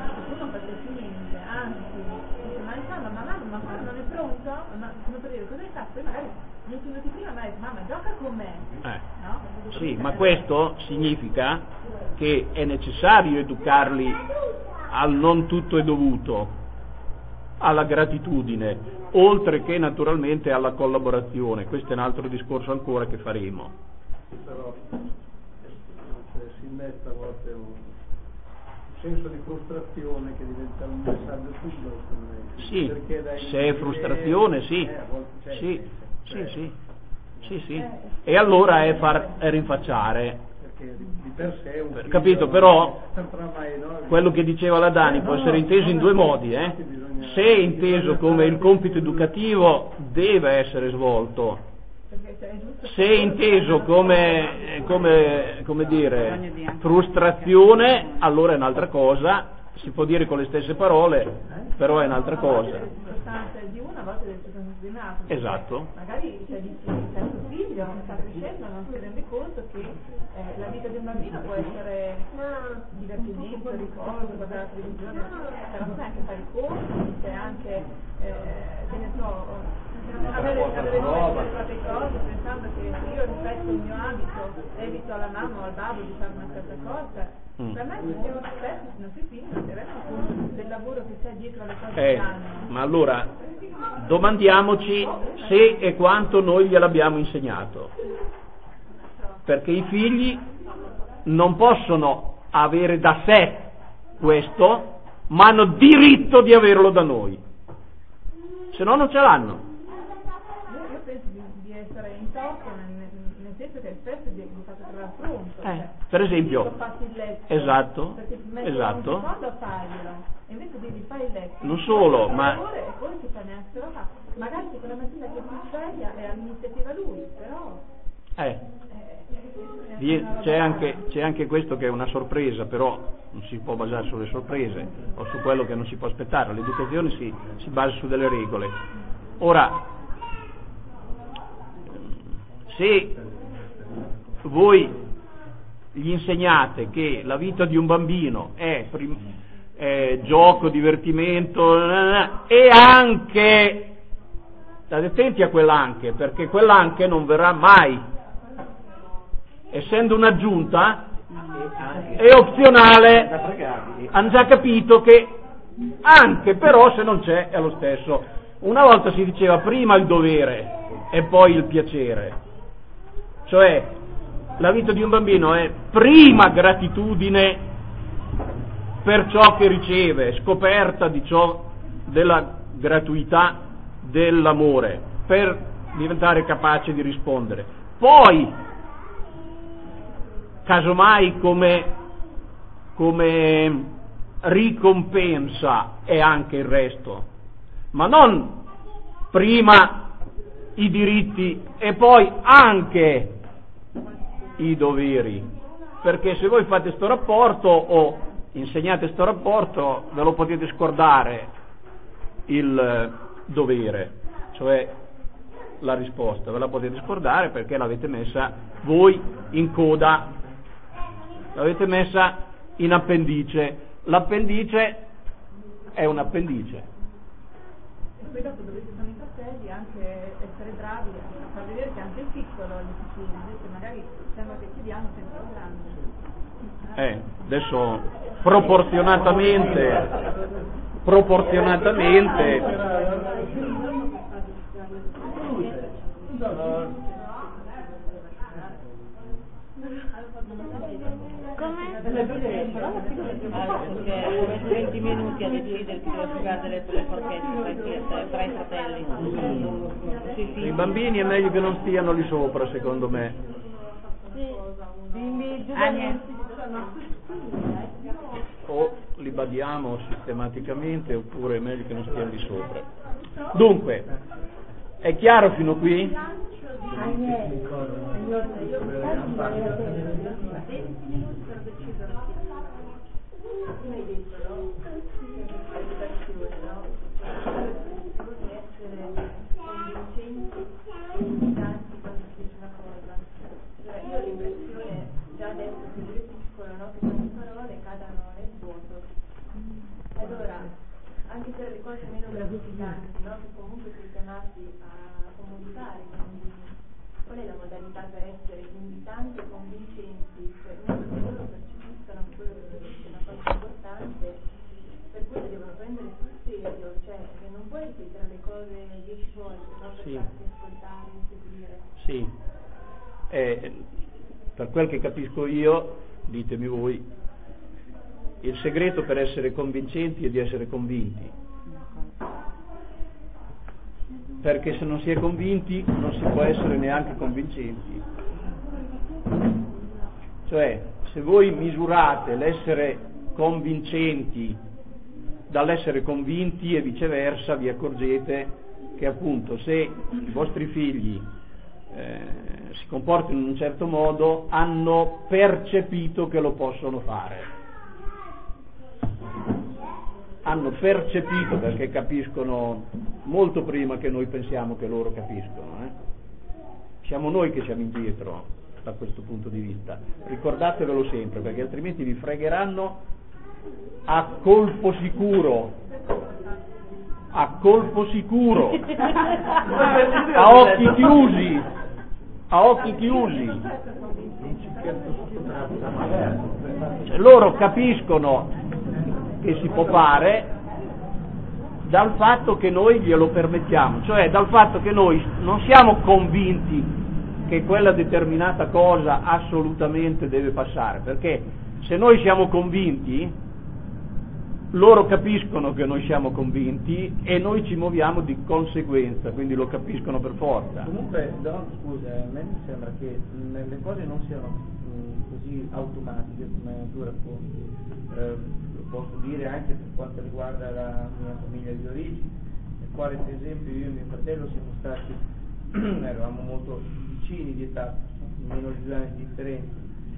Eh, sì, ma questo significa che è necessario educarli al non tutto è dovuto, alla gratitudine, oltre che naturalmente alla collaborazione. Questo è un altro discorso ancora che faremo. Però cioè, si innesta a volte un senso di frustrazione che diventa un messaggio subdolo. Sì, se è frustrazione, sì, sì, sì, sì. Sì, sì, e allora è far è rinfacciare, perché di per sé un figlio, capito? Però mai, no? quello che diceva la Dani può essere inteso in due modi, eh? Se è inteso come il compito educativo deve essere svolto, se è inteso come, come, come dire, frustrazione, allora è un'altra cosa, si può dire con le stesse parole, però è un'altra cosa. Di una volta del secondo primato. Esatto. Magari cioè, dici, il tuo figlio sta crescendo, non si rende conto che eh, la vita di un bambino può essere divertimento, ricordo, guardare la televisione, però sai anche fare i conti, c'è anche, eh, che ne so, avere, avere le proprie cose, pensando che se io rispetto il mio abito, evito alla mamma o al babbo di fare una certa cosa. Mm. Per me non siamo spesso, i nostri figli non si rendono conto del lavoro che c'è dietro alle cose Eh, che hanno. ma allora domandiamoci se e quanto noi gliel'abbiamo insegnato, perché i figli non possono avere da sé questo, ma hanno diritto di averlo da noi, se no non ce l'hanno. Io penso di, di essere in torto nel, nel senso che spesso di fatto trovare pronto. Eh, cioè, per esempio, fatti il letto, esatto, perché ti metti esatto. un secondo a farglielo, e invece devi fare il letto. Non solo, fai ma- le ore, e poi si fa neanche se lo fa. Magari che quella mattina che si sveglia è all'iniziativa lui, però. Eh. eh, Vi- C'è anche, c'è anche questo che è una sorpresa, però non si può basare sulle sorprese o su quello che non si può aspettare. L'educazione si, si basa su delle regole. Ora, se voi gli insegnate che la vita di un bambino è, prim- è gioco, divertimento e anche, state attenti a quell'anche, perché quell'anche non verrà mai, essendo un'aggiunta, è opzionale, hanno già capito che anche però se non c'è è lo stesso. Una volta si diceva prima il dovere e poi il piacere, cioè la vita di un bambino è prima gratitudine per ciò che riceve, scoperta di ciò, della gratuità dell'amore, per diventare capace di rispondere, poi casomai come, come ricompensa è anche il resto, ma non prima i diritti e poi anche i doveri, perché se voi fate sto rapporto o insegnate sto rapporto ve lo potete scordare il dovere, cioè la risposta, ve la potete scordare perché l'avete messa voi in coda, l'avete messa in appendice. L'appendice è un appendice. E poi dopo dove ci sono i fratelli anche essere bravi a far vedere che anche il piccolo gli si chiede, invece magari sembra che chiediamo sempre il grande. Eh, adesso proporzionatamente proporzionatamente Come? venti minuti a decidere chi deve giocare le, le forchette tra i fratelli. i bambini è meglio che non stiano lì sopra, secondo me. Bimbi O li badiamo sistematicamente oppure è meglio che non stiano lì sopra. Dunque, è chiaro fino qui? Io ho l'impressione già adesso che lui è piccolo, no? Che tante parole cadano nel vuoto. Allora, anche per le cose meno gratificanti, no? Che comunque siete chiamati a comunicare, quindi qual è la modalità per essere invitanti e convincenti, cioè non che loro percepiscano che quello che è una cosa importante, per cui le devono prendere sul serio, cioè che non puoi ripetere le cose dieci volte, no? Per Sì. farti ascoltare e seguire. Sì. Eh, per quel che capisco io, ditemi voi, il segreto per essere convincenti è di essere convinti, perché se non si è convinti non si può essere neanche convincenti. Cioè, se voi misurate l'essere convincenti dall'essere convinti e viceversa, vi accorgete che appunto se i vostri figli eh, si comportano in un certo modo, hanno percepito che lo possono fare, hanno percepito, perché capiscono molto prima che noi pensiamo che loro capiscono, eh? Siamo noi che siamo indietro da questo punto di vista, ricordatevelo sempre, perché altrimenti vi fregheranno a colpo sicuro, a colpo sicuro, a occhi chiusi, a occhi chiusi. Cioè, loro capiscono che si può fare, dal fatto che noi glielo permettiamo, cioè dal fatto che noi non siamo convinti che quella determinata cosa assolutamente deve passare, perché se noi siamo convinti, loro capiscono che noi siamo convinti e noi ci muoviamo di conseguenza, quindi lo capiscono per forza. Comunque, Don, scusa, a me mi sembra che mh, le cose non siano mh, così automatiche come tu racconti. Eh, lo posso dire anche per quanto riguarda la mia famiglia di origine, nel quale per esempio io e mio fratello siamo stati, eravamo molto vicini di età, meno di due anni di differenza.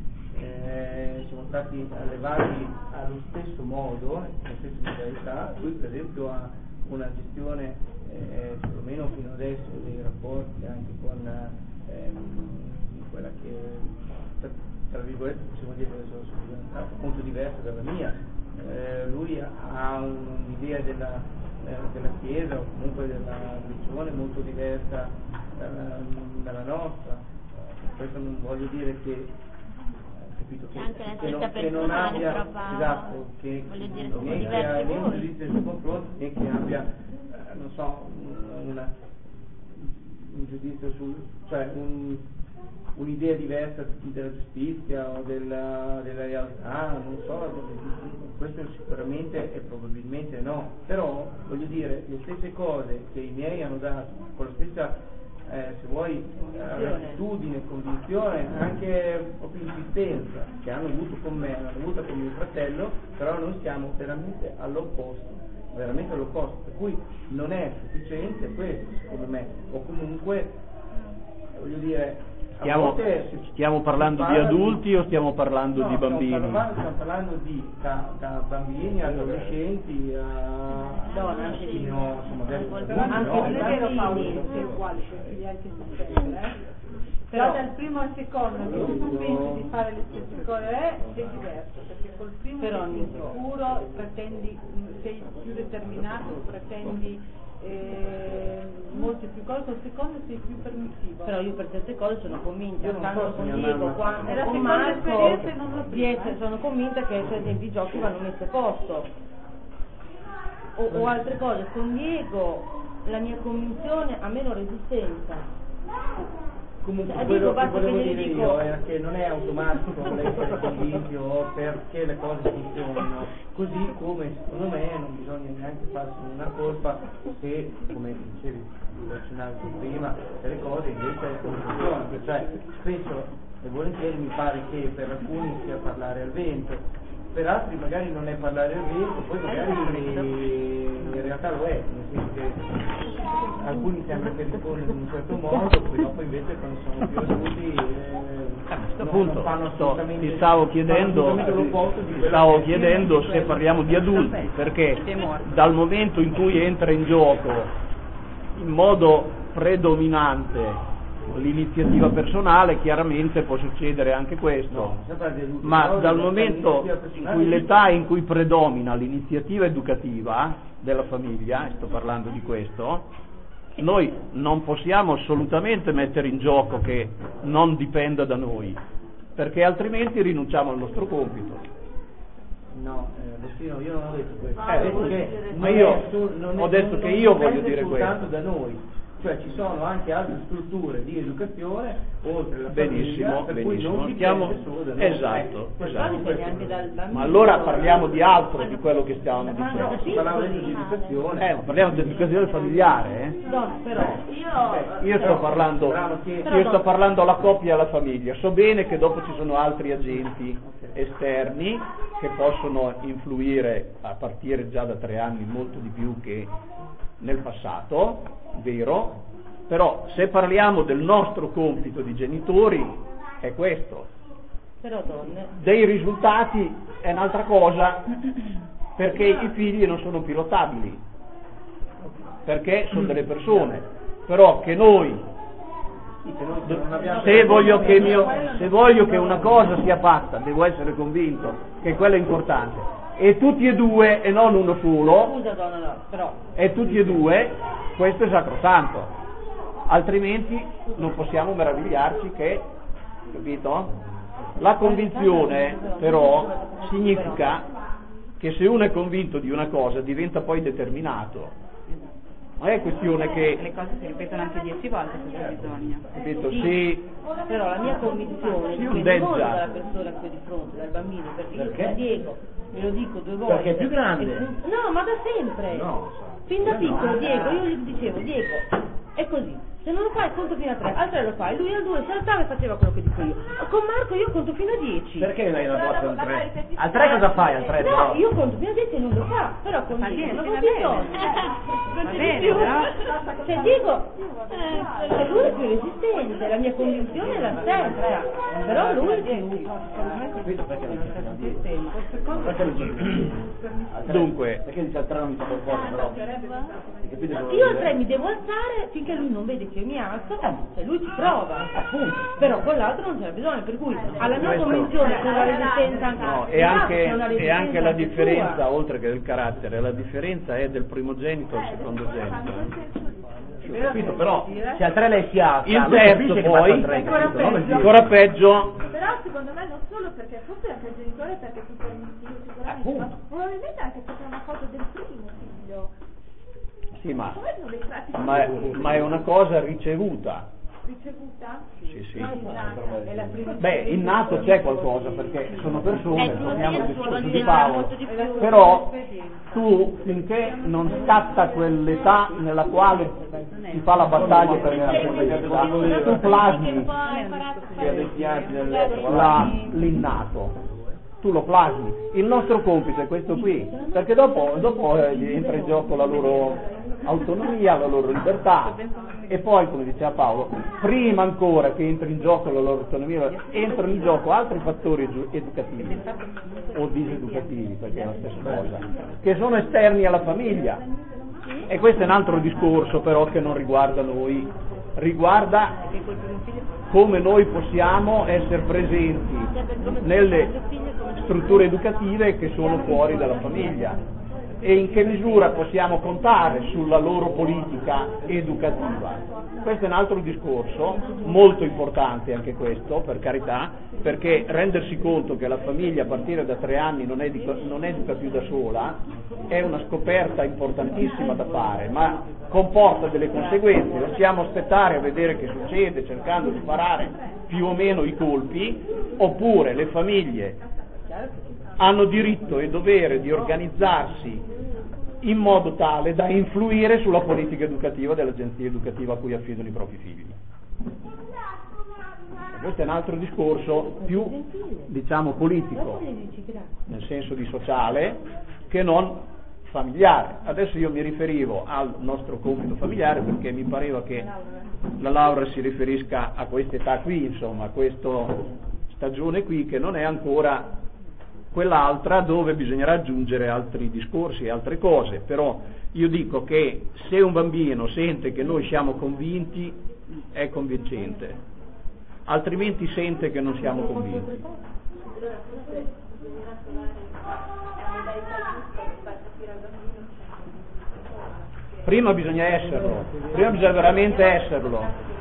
Eh, siamo stati allevati allo stesso modo, con la stessa modalità. Lui per esempio ha una gestione, eh, perlomeno fino adesso, dei rapporti anche con ehm, quella che tra, tra virgolette possiamo dire adesso sono diventata molto diversa dalla mia. Eh, lui ha un'idea della, eh, della Chiesa o comunque della religione molto diversa dalla, dalla nostra. Questo non voglio dire che capito che, anche la che, non, scelta che non personale, abbia proprio, esatto che voglio dire, né sono che diversi abbia un voi. giudizio nei suoi confronti né che abbia eh, non so una, un giudizio sul cioè un, un'idea diversa della giustizia o della, della realtà, non so, questo sicuramente e probabilmente no, però voglio dire le stesse cose che i miei hanno dato con la stessa Eh, se vuoi eh, attitudine, convinzione, anche proprio insistenza che hanno avuto con me, hanno avuto con mio fratello, però noi siamo veramente all'opposto, veramente all'opposto, per cui non è sufficiente questo secondo me, o comunque voglio dire Stiamo, stiamo parlando di adulti di, o stiamo parlando no, di bambini? Stiamo parlando, stiamo parlando di da, da bambini a adolescenti a donne, fino insomma però anche non è vero Paolo che è uguale per gli altri sistemi, eh? Però dal primo al secondo che sei convinto di fare le stesse cose è diverso, perché col primo sei più sicuro, pretendi, sei più determinato, pretendi Eh, molte più cose, col secondo sei più permissivo. Però io per certe cose sono convinta, tanto so con Diego quanto la con Marco non di essere, sono convinta che per esempio i giochi vanno messi a posto o, o altre cose. Con Diego la mia convinzione ha meno resistenza. Comunque Cioè, quello dico, che volevo che dire dico... io era che non è automatico l'essere convinti o perché le cose funzionano, così come secondo me non bisogna neanche farsi una colpa se, come dicevi, accennavi prima, se le cose invece non funzionano, cioè spesso e volentieri mi pare che per alcuni sia parlare al vento, per altri magari non è parlare al vento, poi magari in realtà lo è, nel senso che alcuni sembra che rispondono in un certo modo, poi dopo invece quando sono più adulti eh, a questo non, punto non fanno sto, assolutamente, ti stavo chiedendo, ti stavo chiedendo se parliamo di adulti, perché dal momento in cui entra in gioco in modo predominante l'iniziativa personale, chiaramente può succedere anche questo, no, ma dal momento in cui l'età in cui predomina l'iniziativa educativa della famiglia, sto parlando di questo, noi non possiamo assolutamente mettere in gioco che non dipenda da noi, perché altrimenti rinunciamo al nostro compito. No, eh, Destino, io non ho detto questo. Eh, ho detto che ma io non ho è, detto non, che io non voglio dire soltanto questo. da noi. Cioè ci sono anche altre strutture di educazione oltre la benissimo, famiglia, per benissimo. cui non Stiamo... solo da noi. Esatto, eh, esatto. Ma allora parliamo di altro di quello che stiamo dicendo. No, parliamo di educazione. Eh, ma parliamo di educazione familiare, eh? No, però Io, io sto parlando, io sto parlando alla coppia e alla famiglia. So bene che dopo ci sono altri agenti esterni che possono influire a partire già da tre anni molto di più che nel passato, vero? Però se parliamo del nostro compito di genitori è questo. Però donne. Dei risultati è un'altra cosa, perché i figli non sono pilotabili, perché sono delle persone, però che noi se voglio che, mio, se voglio che una cosa sia fatta devo essere convinto che quello è importante, e tutti e due e non uno solo, Scusa, donna, no, però. e tutti e due, questo è sacrosanto, altrimenti non possiamo meravigliarci che, capito? La convinzione però significa che se uno è convinto di una cosa diventa poi determinato, Non è questione che... Le cose si ripetono anche dieci volte se c'è bisogno. Capito? Sì. Però la mia convinzione Sì, dipende ondeggia. molto dalla persona che ho di fronte, dal bambino, perché, Perché? io ti Diego, me lo dico due volte. Perché è più grande. e fun- No, ma da sempre. No. Fin da No. piccolo, Diego, io gli dicevo, Diego, è così. Se non lo fai conto fino a tre, al tre lo fai, lui al due si alzava e faceva quello che dico io. Con Marco io conto fino a dieci. Perché lei non porta un tre? Al tre cosa fai al tre? No, però? io conto fino a dieci e non lo fa, però con Fa Diego bene, non ho fino a bisogno. Va Non c'è bene, più. però- Cioè Diego, cioè, lui è più resistente, la mia convinzione è la stessa, però lui è più. Capito perché non c'è un dieci? Perché non c'è al tre? Dunque. Perché dice al tre non mi fa qualcosa però? Hai capito cosa Io vuol al tre dire? mi devo alzare finché lui non vede che io mi alzo, cioè lui ci prova, appunto, però con l'altro non c'era bisogno, per cui alla mia Questo- convinzione con la resistenza anche No, e esatto, anche, c'è una e resistenza anche la anche differenza, sua. oltre che del carattere, la differenza è del primogenito al secondogenito. Ho capito, però se al tre lei si alza, Il lui terzo capisce che poi, passa al tre, capito? Non il ancora peggio, Però secondo me non solo perché forse anche il genitore perché è più permissivo sicuramente, ma probabilmente anche perché è una cosa del primo figlio. sì, ma, Come non li tratti ma, è, così? ma è una cosa ricevuta. Ricevuta? Sì, sì. È la prima. Beh, innato c'è qualcosa, perché sono persone, Eh, torniamo al sì, discorso di sì, Paolo, molto di più. però tu finché non scatta quell'età nella quale si fa la battaglia per l'indipendenza, tu plasmi la- l'innato, tu lo plasmi. Il nostro compito è questo qui, perché dopo, dopo eh, entra in gioco la loro autonomia, la loro libertà, e poi, come diceva Paolo, prima ancora che entri in gioco la loro autonomia, entrano in gioco altri fattori giu- educativi o diseducativi, perché è la stessa cosa, che sono esterni alla famiglia. E questo è un altro discorso però che non riguarda noi, riguarda come noi possiamo essere presenti nelle strutture educative che sono fuori dalla famiglia e in che misura possiamo contare sulla loro politica educativa. Questo è un altro discorso, molto importante anche questo, per carità, perché rendersi conto che la famiglia a partire da tre anni non educa, non educa più da sola è una scoperta importantissima da fare, ma comporta delle conseguenze. Possiamo aspettare a vedere che succede cercando di parare più o meno i colpi, oppure le famiglie hanno diritto e dovere di organizzarsi in modo tale da influire sulla politica educativa dell'agenzia educativa a cui affidano i propri figli. E questo è un altro discorso più, diciamo, politico, nel senso di sociale, che non familiare. Adesso io mi riferivo al nostro compito familiare perché mi pareva che la laurea si riferisca a quest'età qui, insomma, a questa stagione qui, che non è ancora quell'altra dove bisognerà aggiungere altri discorsi e altre cose. Però io dico che se un bambino sente che noi siamo convinti è convincente, altrimenti sente che non siamo convinti. Allora forse bisognerà trovare la modalità giusta per far capire al bambino che Prima bisogna esserlo, prima bisogna veramente esserlo.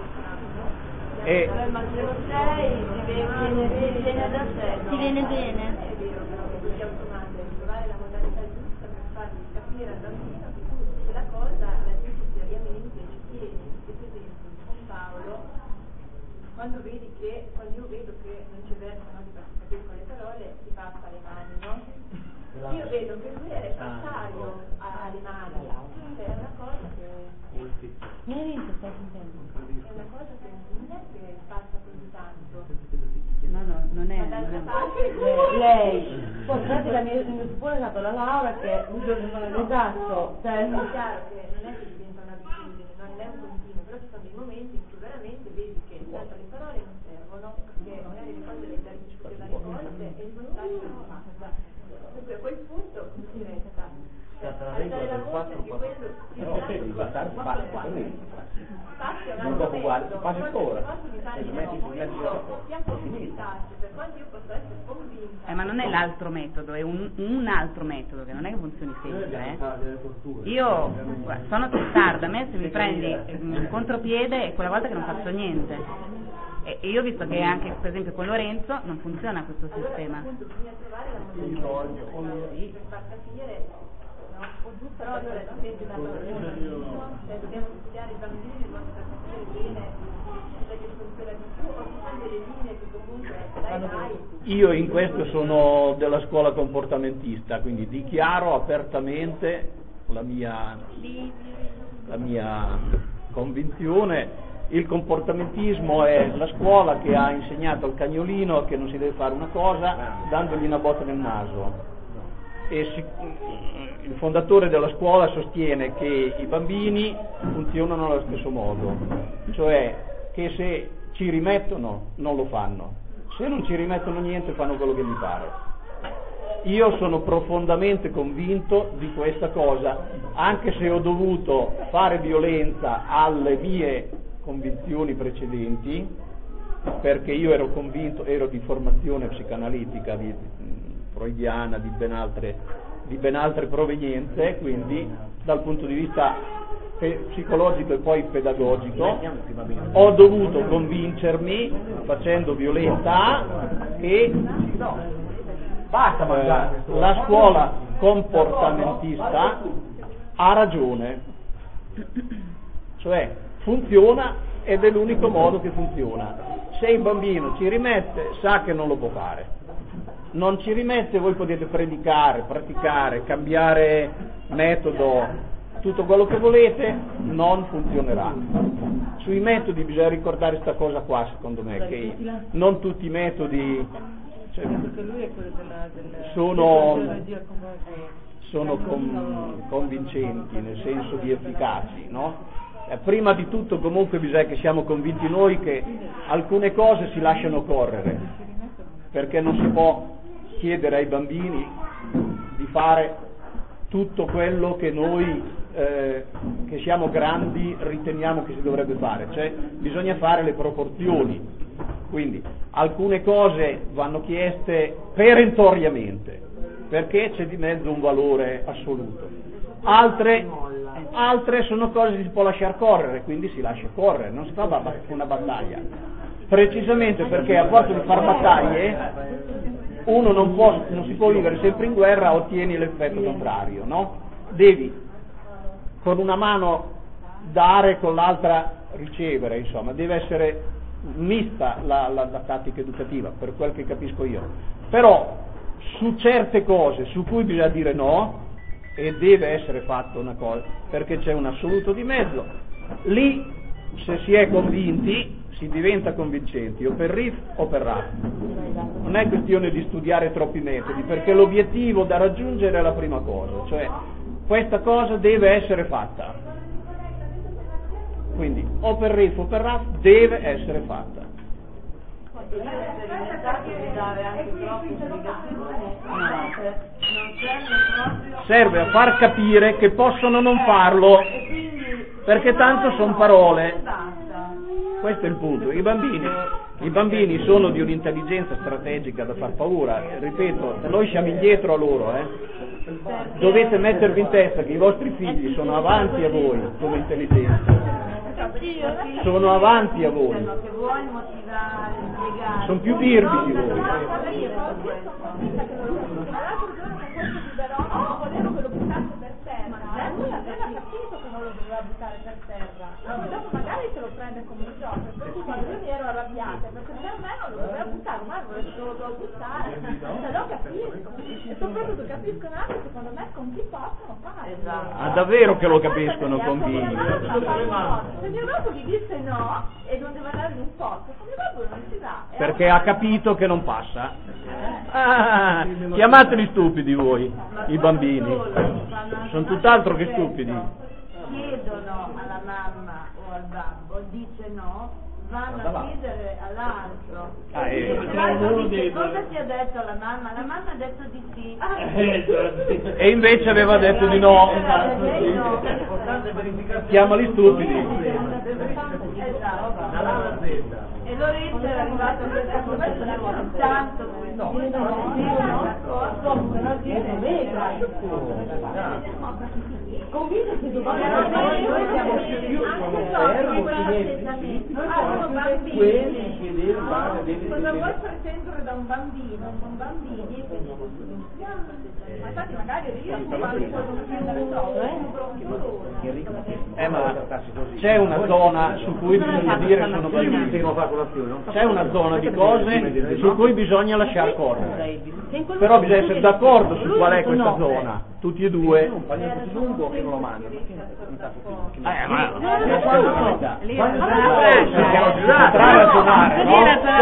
E ma se lo sei viene viene da sé, Ti viene bene. è vero, però così automatico, trovare la modalità giusta per fargli capire al bambino che se la cosa la dici seriamente ci tieni. Per esempio con Paolo, quando vedi che, quando io vedo che non c'è verso, no, di farsi capire con le parole, si passa le mani, no? Io vedo che lui è refrattario a- alle mani, cioè è una cosa che Non hai vinto, stai sentendo? è una cosa che non è che passa così tanto. No, no, non è. Ma d'altra parte Eh, lei, poi guardate la mia, il mio supone è dato la Laura che esatto, cioè, è chiaro che non è che diventa un'abitudine, non è un continuo, però ci sono dei momenti in cui veramente vedi che tanto le parole non servono, perché magari le cose le hai discute varie volte e il messaggio non passa. Dunque a quel punto come si resta? Stata la regola del quattro quattro. Però devi passare passi per lì. Passi è un Non dopo guardi, argomento, passi quando ancora. ti posso mi pare E di lo metti no, sul mezzo io dopo. possiamo comunicarci, per quanto io possa essere convinta. Eh, ma non è l'altro metodo, è un, un altro metodo che non è che funzioni sempre. Eh. Io guarda, sono testarda, a me se mi prendi in contropiede è quella volta che non faccio niente. E e io ho visto che anche per esempio con Lorenzo non funziona questo sistema. Appunto bisogna trovare la modalità per far capire no? Però allora dipende da loro, cioè dobbiamo studiare i bambini in modo da capire bene quella che funziona di più, o ci sono delle linee che comunque dai dai. Io in questo sono della scuola comportamentista, quindi dichiaro apertamente la mia, la mia convinzione. Il comportamentismo è la scuola che ha insegnato al cagnolino che non si deve fare una cosa dandogli una botta nel naso, e si, il fondatore della scuola sostiene che i bambini funzionano allo stesso modo, cioè che se ci rimettono non lo fanno, se non ci rimettono niente fanno quello che gli pare. Io sono profondamente convinto di questa cosa, anche se ho dovuto fare violenza alle mie convinzioni precedenti, perché io ero convinto, ero di formazione psicanalitica, di, freudiana, di ben altre, di ben altre provenienze, quindi dal punto di vista pe- psicologico e poi pedagogico ho dovuto convincermi, facendo violenza, che eh, la scuola comportamentista ha ragione, cioè funziona ed è l'unico modo che funziona. Se il bambino ci rimette, sa che non lo può fare. Non ci rimette, voi potete predicare, praticare, cambiare metodo, tutto quello che volete, non funzionerà. Sui metodi bisogna ricordare questa cosa qua, secondo me, che non tutti i metodi cioè, sono, sono con, convincenti, nel senso di efficaci, no? Eh, prima di tutto comunque bisogna che siamo convinti noi che alcune cose si lasciano correre, perché non si può chiedere ai bambini di fare tutto quello che noi eh, che siamo grandi riteniamo che si dovrebbe fare, cioè bisogna fare le proporzioni, quindi alcune cose vanno chieste perentoriamente perché c'è di mezzo un valore assoluto, altre altre sono cose che si può lasciar correre, quindi si lascia correre, non si fa una battaglia, precisamente perché a forza di far battaglie uno non, può, non si può vivere sempre in guerra, ottieni l'effetto contrario, no? Devi con una mano dare, con l'altra ricevere, insomma, deve essere mista la, la, la tattica educativa, per quel che capisco io, però su certe cose su cui bisogna dire no, e deve essere fatta una cosa, perché c'è un assoluto di mezzo, lì se si è convinti si diventa convincenti, o per R I F o per R A F. Non è questione di studiare troppi metodi, perché l'obiettivo da raggiungere è la prima cosa, cioè questa cosa deve essere fatta, quindi o per R I F o per R A F deve essere fatta. Io ho sperimentato di dare anche troppe spiegazioni, non serve proprio. Serve a far capire che possono non farlo, perché tanto sono parole. Questo è il punto. I bambini, i bambini sono di un'intelligenza strategica da far paura. Ripeto, noi siamo indietro a loro, eh. Dovete mettervi in testa che i vostri figli sono avanti a voi come intelligenza. Sono avanti a voi. Che vuoi motivare, spiegare. Sono più birbi di voi. L'altro giorno con questo biberon volevo che lo buttasse per terra, ma lui aveva capito che non lo doveva buttare per terra, allora dopo magari se lo prende come un gioco, per cui quando io mi ero arrabbiata, perché per me non lo doveva buttare, ma lo devo buttare, se lo capisco, e soprattutto capiscono anche secondo me con chi possono fare. Esatto. Ah, davvero che lo capiscono con chi? Se mio babbo gli disse no e non deve andare in un posto, se mio babbo non ci dà. Perché ha capito che non passa. Ah, chiamateli stupidi voi, i bambini. Sono tutt'altro che stupidi. Chiedono alla mamma o al babbo, dice no, vanno a chiedere all'altro. Ah, eh. E l'altro dice cosa ti ha detto la mamma? La mamma ha detto di sì. E invece aveva detto di no. Chiamali stupidi. Esatto. E Lorenzo era arrivato a questa conclusione tanto no, no, convinto che dobbiamo noi siamo più fermi, quelli che devono cosa vuoi pretendere da un bambino con bambini e quindi ma infatti magari io mi parlo poi non mi prendere troppo eh ma c'è una zona su cui bisogna dire sono bambini, c'è una zona di cose su cui bisogna lasciare correre, però bisogna essere d'accordo su qual è questa zona, tutti e due. Eh, ma potrà ragionare, no?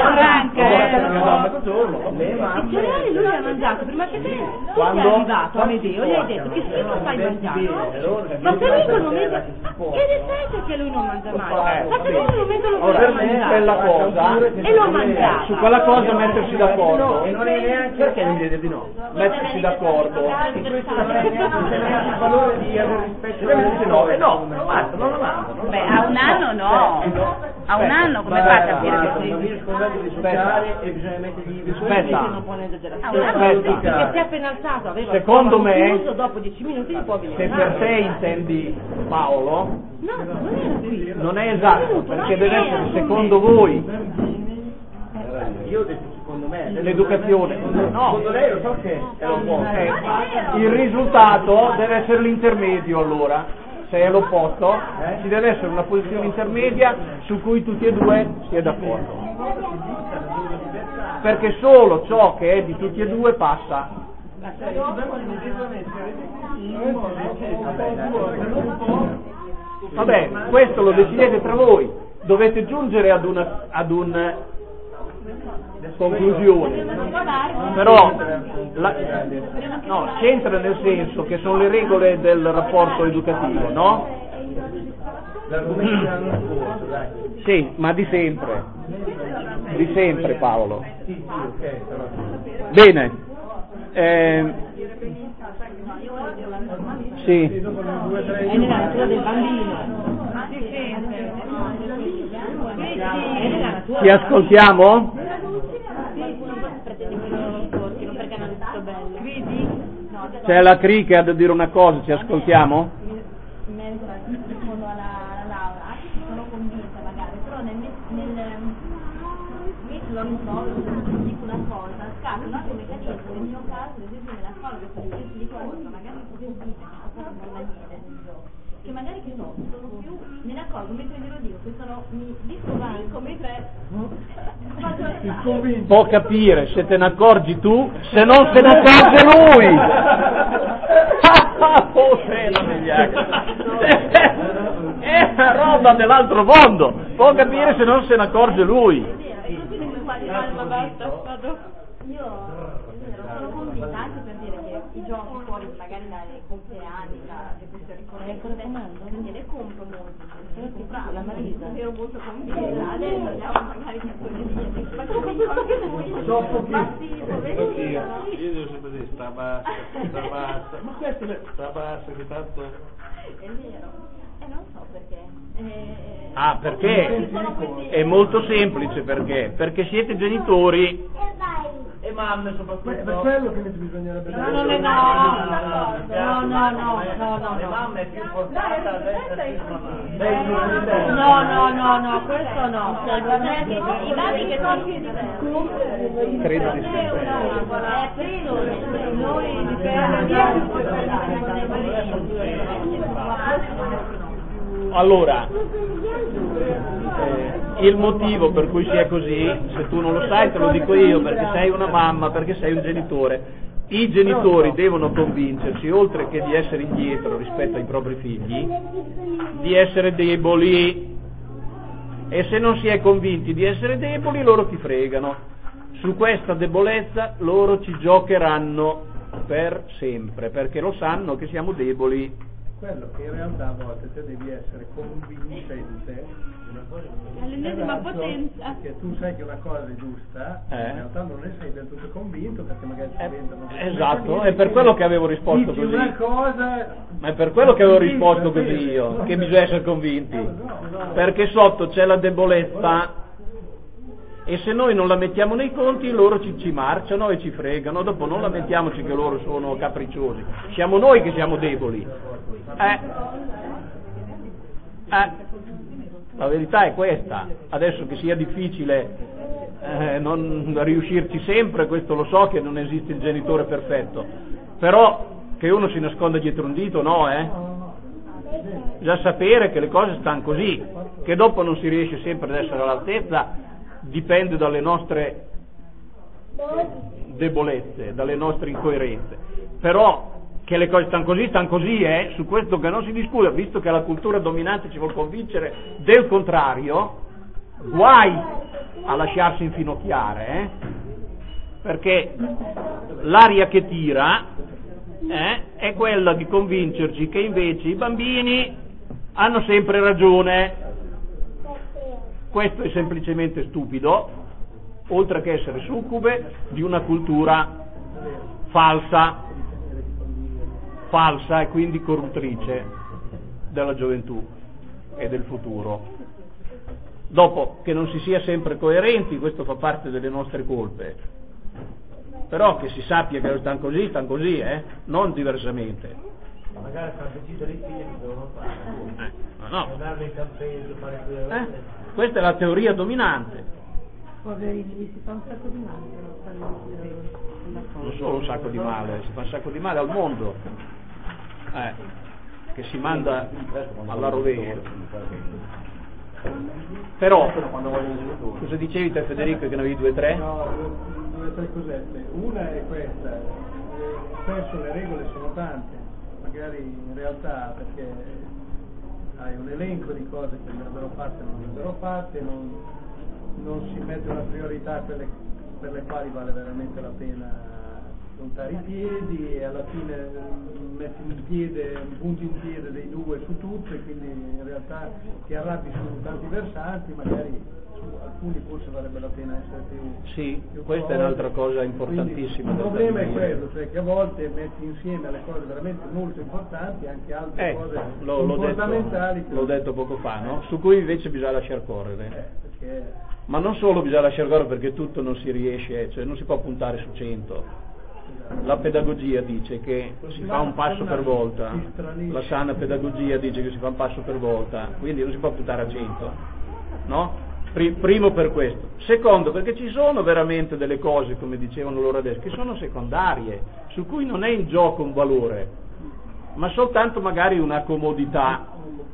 I cereali lui li ha mangiato prima che te Quando? sei arrivato a Medeo, gli hai detto che schifo stai mangiando, ma per lui quel momento che difende che lui non mangia mai, Eh, ma secondo me momento lo Ora, voleva su mangiare quella cosa, e lo mangiava. su quella cosa mettersi d'accordo, e non è neanche perché mi chiede di no. mettersi d'accordo, Non c'è neanche il valore di avere rispetto per dice no, e no, basta, non lo mando. Beh, a un anno no, a un anno come fa a capire che I sì? bambini scordati di sociale e bisogna mettergli dei aspetta, Non può neanche della aspetta, perché si è appena alzato, aveva Secondo il me, chiuso, dopo dieci minuti gli può venire se per te intendi Paolo, no, non era qui, non è esatto, perché deve essere secondo voi Io ho detto secondo me. l'educazione, no, Secondo lei lo so che è l'opposto. eh, il risultato deve essere l'intermedio allora. Se è l'opposto, ci deve essere una posizione intermedia su cui tutti e due si è d'accordo. Perché solo ciò che è di tutti e due passa. Vabbè, questo lo decidete tra voi. Dovete giungere ad una ad un conclusione. Però la, no, c'entra nel senso che sono le regole del rapporto educativo, no? L'argomento dell'anno scorso, dai. Sì, ma di sempre. Di sempre, Paolo. Sì, sì, ok, però. Bene. Eh, sì. è nella natura del bambino. È nella natura Ti ascoltiamo? perché non è tutto bello. C'è la Cri che ha da dire una cosa, ci ascoltiamo? in merito a rispondo alla, alla Laura, sono convinta magari, però nel, nel metterlo a risolvere, se dico una cosa, scatta un altro meccanismo, nel mio caso, ad esempio nella scuola, che sono io dico una cosa, magari un po' convinta, che sto facendo non va niente nel gioco, che magari che so, sono più, me ne accorgo mentre glielo dico, che sono, mi disconvinco mentre faccio le Può capire se te ne accorgi tu, se non se ne accorge lui! Oh, sera migliaia. È una roba dell'altro mondo, può capire se non se ne accorge lui. Ma basta, vado. Io sono convinta anche per dire che i giochi fuori magari dai compleanni, dalle questioni corrette, le compro molto, la Marisa, ero molto convinta, adesso andiamo magari che poi ma come ma sì, poverino, no? Io devo sempre dire sta bassa, sta bassa, ma questo è sta bassa che tanto È vero, e non so perché. Eh, Ah, perché? È molto semplice perché? Perché siete genitori. E mamme soprattutto. per quello che bisognerebbe No, non è no, no, no, no, no, no, Le no. mamme è più importante a destra e più No, no, no, no, questo no. I bambini che sono più diversi. Credo di sì. È preso. Noi dipende Allora, eh, il motivo per cui sia così, se tu non lo sai te lo dico io, perché sei una mamma, perché sei un genitore. I genitori devono convincersi, oltre che di essere indietro rispetto ai propri figli, di essere deboli. E se non si è convinti di essere deboli, loro ti fregano. Su questa debolezza loro ci giocheranno per sempre, perché lo sanno che siamo deboli. quello che in realtà a volte te devi essere convincente All'ennesima esatto, potenza. che tu sai che una cosa è giusta, Eh. in realtà non ne sei del tutto convinto perché magari ti Eh, diventano esatto, è per quello che avevo risposto dici così. una cosa, Ma è per quello che avevo risposto Sì, così sì, io, sì. che bisogna essere convinti. No, no, no. Perché sotto c'è la debolezza e se noi non la mettiamo nei conti loro ci, ci marciano e ci fregano, dopo non lamentiamoci che loro sono capricciosi, siamo noi che siamo deboli. Eh. Eh. La verità è questa, adesso che sia difficile eh, eh, non riuscirci sempre, questo lo so che non esiste il genitore perfetto, però che uno si nasconda dietro un dito, no, eh? Già sapere che le cose stanno così, che dopo non si riesce sempre ad essere all'altezza, dipende dalle nostre debolezze, dalle nostre incoerenze, però che le cose stanno così, stanno così, eh? Su questo che non si discute, visto che la cultura dominante ci vuol convincere del contrario, guai a lasciarsi infinocchiare, eh? Perché l'aria che tira eh, è quella di convincerci che invece i bambini hanno sempre ragione. Questo è semplicemente stupido, oltre che essere succube di una cultura falsa, falsa e quindi corruttrice della gioventù e del futuro. Dopo, che non si sia sempre coerenti, questo fa parte delle nostre colpe, però che si sappia che stanno così, stanno così, eh? Non diversamente. Ma magari stanno decidere i figli che devono fare, eh, no. non darle il campeggio, fare quello. Eh? Questa è la teoria dominante. Poverini, mi si fa un sacco di male però fare non solo un sacco di male, si fa un sacco di male al mondo, eh, che si manda alla rovescia. Però, cosa dicevi te Federico, che ne avevi due o tre? No, due o tre cosette. Una è questa, spesso le regole sono tante, magari in realtà perché hai un elenco di cose che andrebbero fatte e non andrebbero fatte, non, non si mette una priorità per le, per le quali vale veramente la pena puntare i piedi e alla fine metti un piede, un punto in piede dei due su tutto e quindi in realtà ti arrabbi su tanti versanti, magari su alcuni forse varrebbe la pena essere più sì, più questa forti. è un'altra cosa importantissima. Il problema è quello, cioè che a volte metti insieme alle cose veramente molto importanti anche altre eh, cose lo, comportamentali l'ho detto, l'ho detto poco fa, no? Su cui invece bisogna lasciar correre. Eh, perché... ma non solo bisogna lasciar correre perché tutto non si riesce, cioè non si può puntare su cento. La pedagogia dice che si fa un passo per volta, la sana pedagogia dice che si fa un passo per volta, quindi non si può puntare a cento, no? Primo per questo. Secondo perché ci sono veramente delle cose, come dicevano loro adesso, che sono secondarie, su cui non è in gioco un valore, ma soltanto magari una comodità,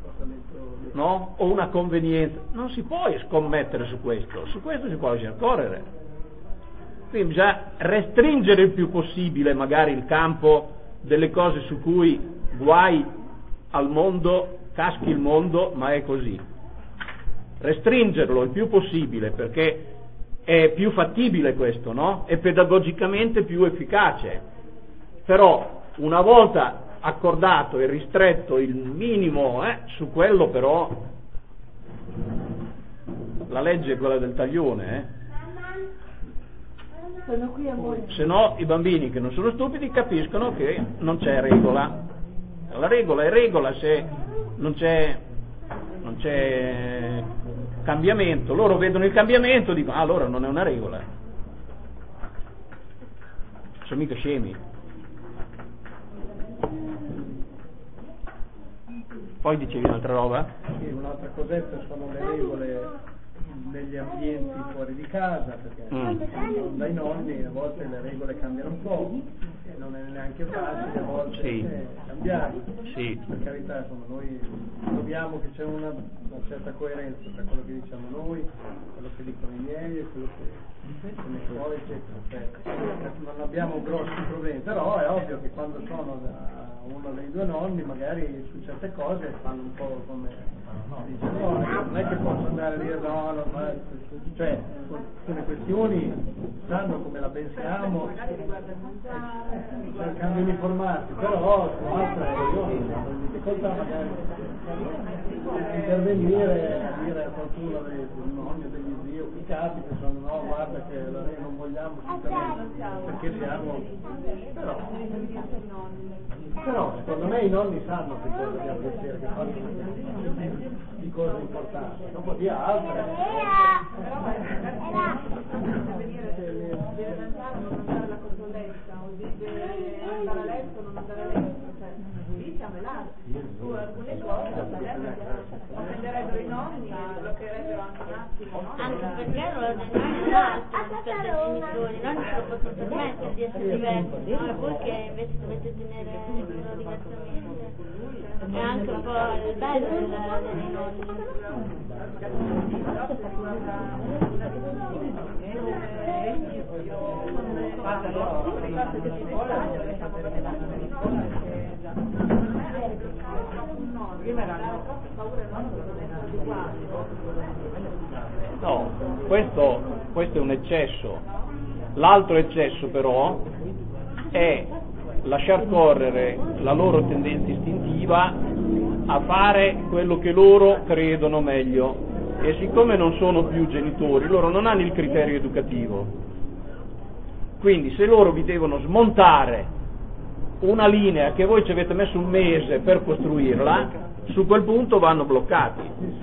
no? O una convenienza. Non si può scommettere su questo, su questo si può lasciar correre. Quindi bisogna restringere il più possibile magari il campo delle cose su cui guai al mondo, caschi il mondo, ma è così. Restringerlo il più possibile perché è più fattibile questo, no? È pedagogicamente più efficace. Però una volta accordato e ristretto il minimo, eh, su quello però la legge è quella del taglione, eh? Se no i bambini che non sono stupidi capiscono che non c'è regola. La regola è regola se non c'è, non c'è cambiamento. Loro vedono il cambiamento e dicono ah, allora non è una regola. Sono mica scemi. Poi dicevi un'altra roba? Sì, un'altra cosetta sono le regole negli ambienti fuori di casa, perché mm. dai nonni a volte le regole cambiano un po', e non è neanche facile a volte sì. eh, cambiare. Sì. Per carità, insomma, noi troviamo che c'è una, una certa coerenza tra quello che diciamo noi, quello che dicono i miei e quello che sono i suoi, eccetera. Cioè, non abbiamo grossi problemi, però è ovvio che quando sono da uno dei due nonni magari su certe cose fanno un po' come dice no, non è che posso andare a dire no, no, ma, cioè sulle questioni sanno come la pensiamo, cercando di informarsi, però su altre questioni ho difficoltà magari intervenire, dire a qualcuno dei nonni o degli zii o chi capi che sono no, guarda che non vogliamo assolutamente perché siamo però Però secondo me i nonni sanno che cosa dobbiamo piacere, che fanno di cose importanti, dopo di altre. Deve mangiare o non andare alla consoletta, o deve andare a letto o non andare a letto, cioè lì siamo là. Su alcune cose offenderebbero i nonni, bloccherebbero anche un attimo. Anche perché loro non hanno altro rispetto ai genitori, i nonni se lo possono permettere di essere diversi, no? E voi che invece dovete tenere loro diversamente. È anche un po' il bello della- dei nonni. No, questo, questo è un eccesso. L'altro eccesso però è lasciar correre la loro tendenza istintiva a fare quello che loro credono meglio, e siccome non sono più genitori, loro non hanno il criterio educativo. Quindi se loro vi devono smontare una linea che voi ci avete messo un mese per costruirla, su quel punto vanno bloccati.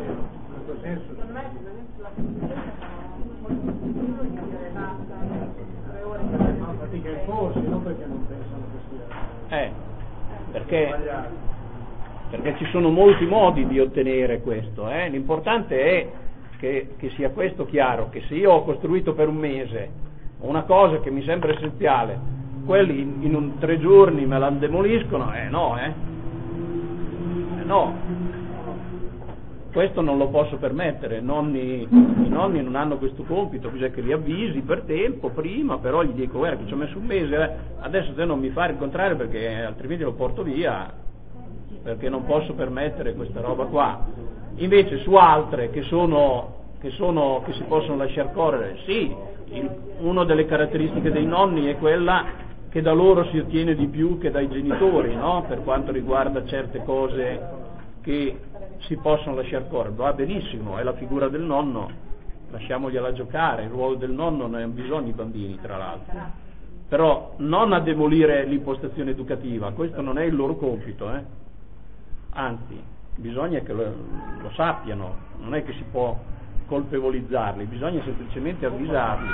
Fatica a imporsi, non perché non pensano che sia Eh, perché, perché ci sono molti modi di ottenere questo, eh? L'importante è che, che sia questo chiaro, che se io ho costruito per un mese una cosa che mi sembra essenziale, quelli in, in un, tre giorni me la demoliscono, eh no, eh? Eh no. Questo non lo posso permettere, nonni, i nonni non hanno questo compito, bisogna che li avvisi per tempo, prima, però gli dico, guarda che ci ho messo un mese, eh, adesso te non mi fare il contrario perché altrimenti lo porto via, perché non posso permettere questa roba qua. Invece su altre che sono, che, sono, che si possono lasciar correre, sì, il, una delle caratteristiche dei nonni è quella che da loro si ottiene di più che dai genitori, no? Per quanto riguarda certe cose che si possono lasciar correre, va benissimo, è la figura del nonno, lasciamogliela giocare, il ruolo del nonno non hanno bisogno i bambini tra l'altro, però non a demolire l'impostazione educativa, questo non è il loro compito, eh? Anzi, bisogna che lo, lo sappiano, non è che si può colpevolizzarli, bisogna semplicemente avvisarli.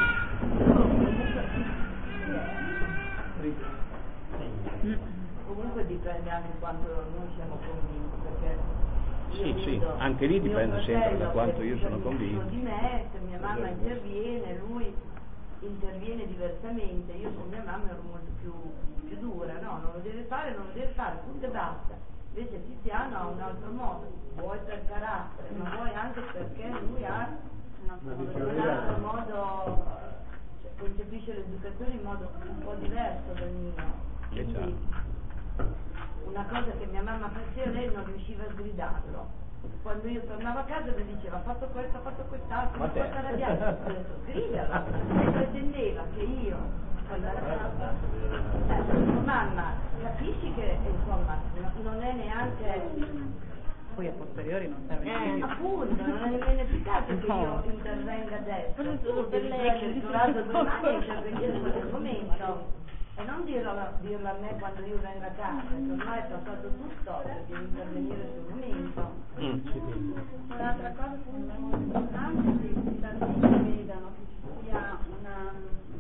Comunque dipende anche quanto noi siamo convinti, perché Sì, sì, anche lì dipende sempre da quanto io sono convinto. Di me, se mia mamma interviene, lui interviene diversamente, io con mia mamma ero molto più, più dura, no, non lo deve fare, non lo deve fare, punto e basta. Invece Tiziano ha un altro modo, vuoi per carattere, ma vuoi anche perché lui ha un altro modo, cioè, concepisce l'educazione in modo un po' diverso dal mio. Quindi, una cosa che mia mamma faceva, lei non riusciva a sgridarlo. Quando io tornavo a casa mi diceva ha fatto questo, ha fatto quest'altro, mi porta arrabbiato. Ho detto sgridalo. Lei pretendeva che io quando ero a casa, eh, mamma, capisci che insomma non è neanche. Poi a posteriori non serve Eh, più. appunto, non è nemmeno efficace che io intervenga adesso. Tu devi prendere il coraggio domani e intervenire in quel momento. E non dirlo, dirlo a me quando io vengo a casa, che ormai è passato tutto, devi intervenire sul momento. Mm. Un'altra cosa secondo me molto importante è che i cittadini vedano che ci sia una,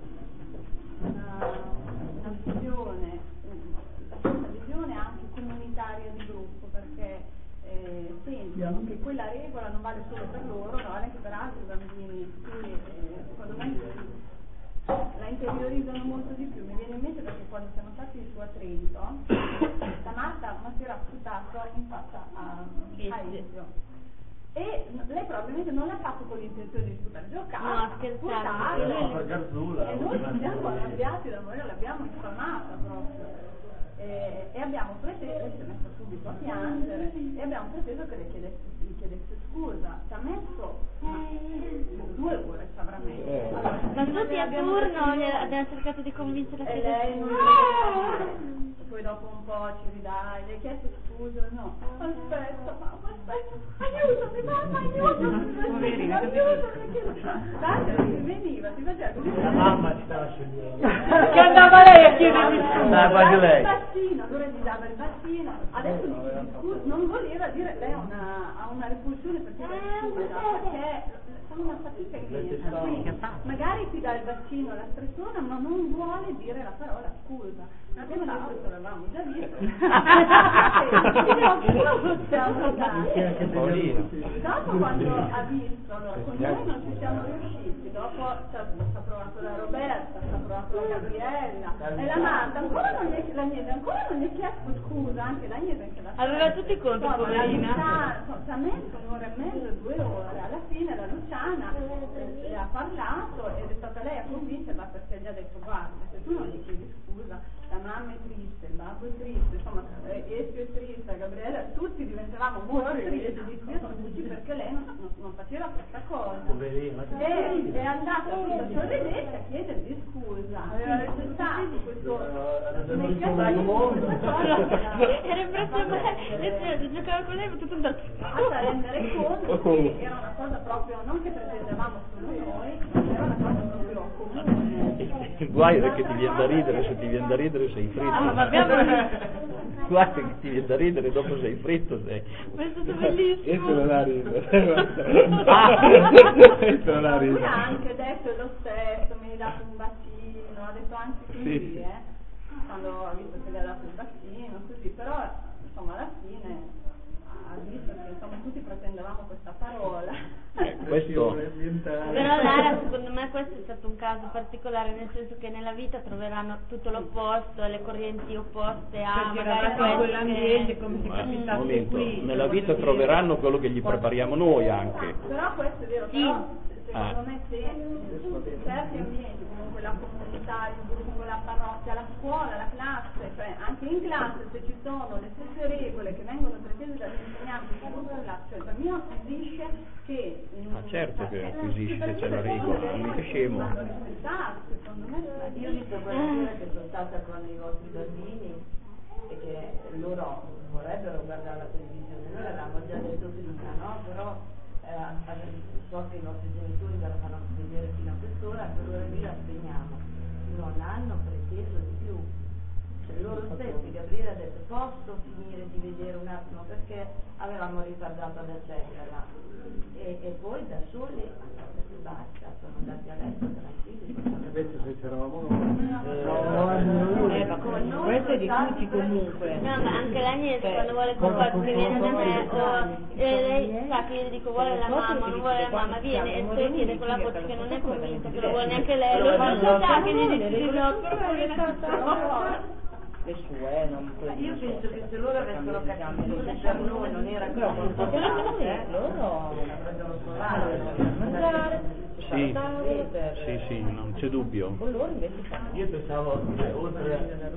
una, una visione, una visione anche comunitaria di gruppo, perché eh, sentono che quella regola non vale solo per loro, ma vale anche per altri bambini. Quindi eh, secondo me la interiorizzano molto di più. Mi viene in mente perché quando siamo stati su a Trento la Marta una sera ha sputato in faccia a Ezio e lei probabilmente non l'ha fatto con l'intenzione di sputare, giocare, No, scherzare. e noi ci siamo arrabbiati da morire, l'abbiamo infamata proprio. E, e abbiamo preteso, lei si è messa subito a piangere e abbiamo preteso che le chiedesse, gli chiedesse scusa. Ci ha messo due ore, ci avrà messo. Allora, Ma tutti a turno gli abbiamo cercato di convincere e che lei non lo poi dopo un po' ci ridai, le hai chiesto scusa? No. Aspetta, mamma, aspetta, aiutami, mamma, aiutami, aiutami, aiutami, mi veniva, ti faceva così. La mamma ti stava scegliendo. Che andava lei a chiedermi Ah, quasi lei. Il bastino, allora gli dava il bastino, adesso mi chiedi scusa, non voleva dire, lei ha una, ha una repulsione per chiedere scusa, perché una fatica immensa. Quindi magari ti dà il vaccino alla persona ma non vuole dire la parola scusa. Abbiamo detto che l'avevamo già visto. Dopo quando ha visto, allora, con noi non ci siamo riusciti, dopo ci ha provato la Roberta, ci ha provato la Gabriella e la Marta, ancora non gli è, la Niese ancora non gli è chiesto scusa, anche la Niese che la aveva tutti contro, no, poverina. Ci ha messo un'ora e mezza, due ore, alla fine la Luciana eh, le ha parlato ed è stata lei a convincerla perché gli ha detto guarda, se tu non gli chiedi scusa, la mamma è triste, il babbo è triste, insomma Esio è triste, Gabriella, tutti diventavamo molto tristi di tutti perché lei non, non, non faceva questa cosa e è andata tutta sorridente a chiedergli scusa. Quindi c'è stato questo meccanismo era impressionante, giocava con lei ma tutto andato a rendere conto che era una cosa proprio non che pretendevamo solo noi, ma era una cosa proprio comune. Il guaio è che ti viene da ridere, se ti viene da ridere sei fritto. Ah, ma abbiamo guaio che ti viene da ridere, dopo sei fritto sei. Ma è stato bellissimo. Questo non ha ridere. Questo non ha Lui ridere. ha anche detto lo stesso, mi hai dato un bacino, ha detto anche così, Sì. eh, quando ha visto che gli ha dato il bacino, così, però insomma alla fine ha visto che insomma tutti pretendevamo questa parola. Eh, questo Però Lara, secondo me questo è stato un caso particolare, nel senso che nella vita troveranno tutto l'opposto, le correnti opposte a Perché magari eravamo in quell'ambiente, che... come se Ma, un capitasse momento, qui. nella vita troveranno quello che gli prepariamo noi anche. Però questo è vero, Sì. però secondo Ah. me se certi ambienti, comunque la comunità, il gruppo, la parrocchia, la scuola, la classe, cioè anche in classe se ci sono le stesse regole che vengono pretese dagli insegnanti, cioè il bambino acquisisce che in un, Ah, certo che eh, acquisisce, perché c'è la le regola, regole mica scemo. vanno rispettate, secondo me. Io ho visto quella sera che sono stata con i vostri bambini e che loro vorrebbero guardare la televisione, noi l'avevamo già detto prima, no? Però era, so che i nostri genitori ve la fanno vedere fino a quest'ora, per ora lì la spegniamo. Non hanno preteso di più. Cioè, loro stessi, Gabriele ha detto posso finire di vedere un attimo perché avevamo ritardato ad accenderla e, e poi da soli hanno detto basta, sono andati a letto tranquilli. Invece se c'eravamo noi. Eh, ma come noi questo è di tutti comunque. No, ma anche l'Agnese Eh, quando vuole cosa qualcosa che viene da me, confronto? o eh, lei sa che io gli dico vuole la mamma, non vuole la mamma, viene e poi chiede con la voce che non è convinta, che lo vuole neanche lei, lo sa che gli dice di no, però è stata... Le sue, non quelle Io di penso che se loro avessero capito che per noi non era così importante, loro avrebbero provato. mangiare, Sì, stare per sì, sì, non c'è dubbio. con loro invece fanno. Io pensavo, cioè, oltre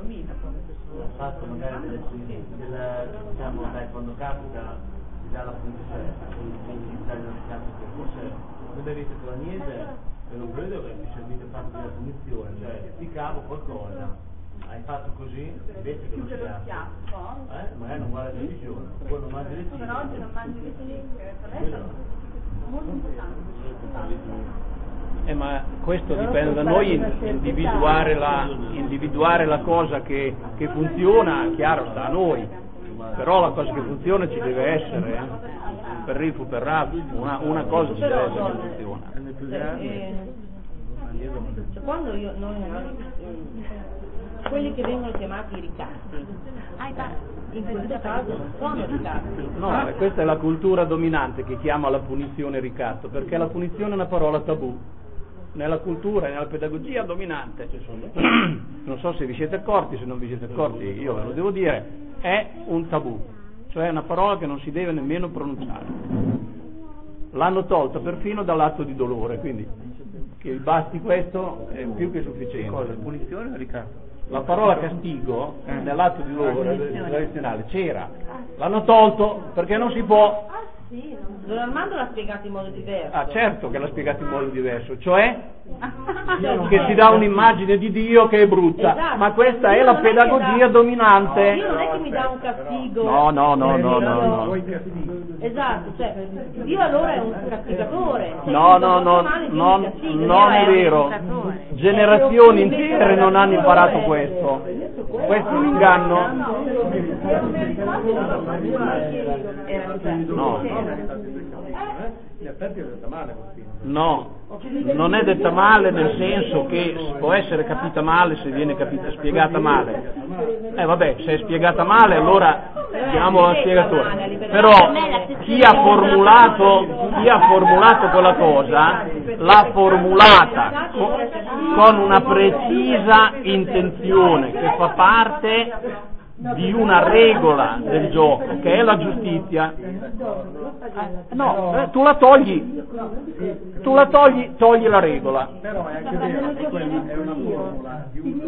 al fatto magari del, del, diciamo, dai, quando capita, si dà la punizione, quindi dai, non si capita, forse come avete con l'Agnese, e non credo che vi servite parte della punizione, cioè ti cavo qualcosa, hai fatto così, invece che Più lo che lo schiaffo, schiaffo. eh? magari non guarda la televisione, poi non mangi le Per cicche. oggi non mangi le cicche, per lei è molto importante. Eh, ma questo dipende da noi, in- individuare la, individuare la cosa che, che funziona, chiaro, sta a noi, però la cosa che funziona ci deve essere, eh. Per rifu, per rabu, una, una cosa ci deve essere che funziona. Cioè, quando io noi, eh, quelli che vengono chiamati i ricatti, in questo caso non sono ricatti. No, e questa è la cultura dominante che chiama la punizione ricatto, perché la punizione è una parola tabù. Nella cultura e nella pedagogia dominante, non so se vi siete accorti, se non vi siete accorti, io ve lo devo dire, è un tabù, cioè è una parola che non si deve nemmeno pronunciare. L'hanno tolta perfino dall'atto di dolore, quindi che basti questo è più che sufficiente. Cosa? Punizione o ricatto? La parola castigo eh. nell'atto di dolore tradizionale c'era, l'hanno tolto perché non si può. Don Armando l'ha spiegato in modo diverso. Ah, certo che l'ha spiegato in modo diverso, cioè che ti dà un'immagine di Dio che è brutta, Esatto. ma questa è Dio la non è che pedagogia dà- dominante. Dio non è che mi dà un castigo. No, no, no, no, no, no. Vuoi castigo? Esatto, cioè Dio allora è un castigatore. No, no, no, non, non è vero. Generazioni intere non hanno imparato questo. Questo è un inganno. No. In effetti è detta male Agostino. No, non è detta male nel senso che può essere capita male se viene capita, spiegata male. Eh vabbè, se è spiegata male allora diamo al spiegatore. Però chi ha formulato, chi ha formulato quella cosa l'ha formulata con, con una precisa intenzione che fa parte di una regola del gioco che è la giustizia. No, eh, tu la togli, tu la togli, togli la regola. Però è anche vero che quella è una formula di uso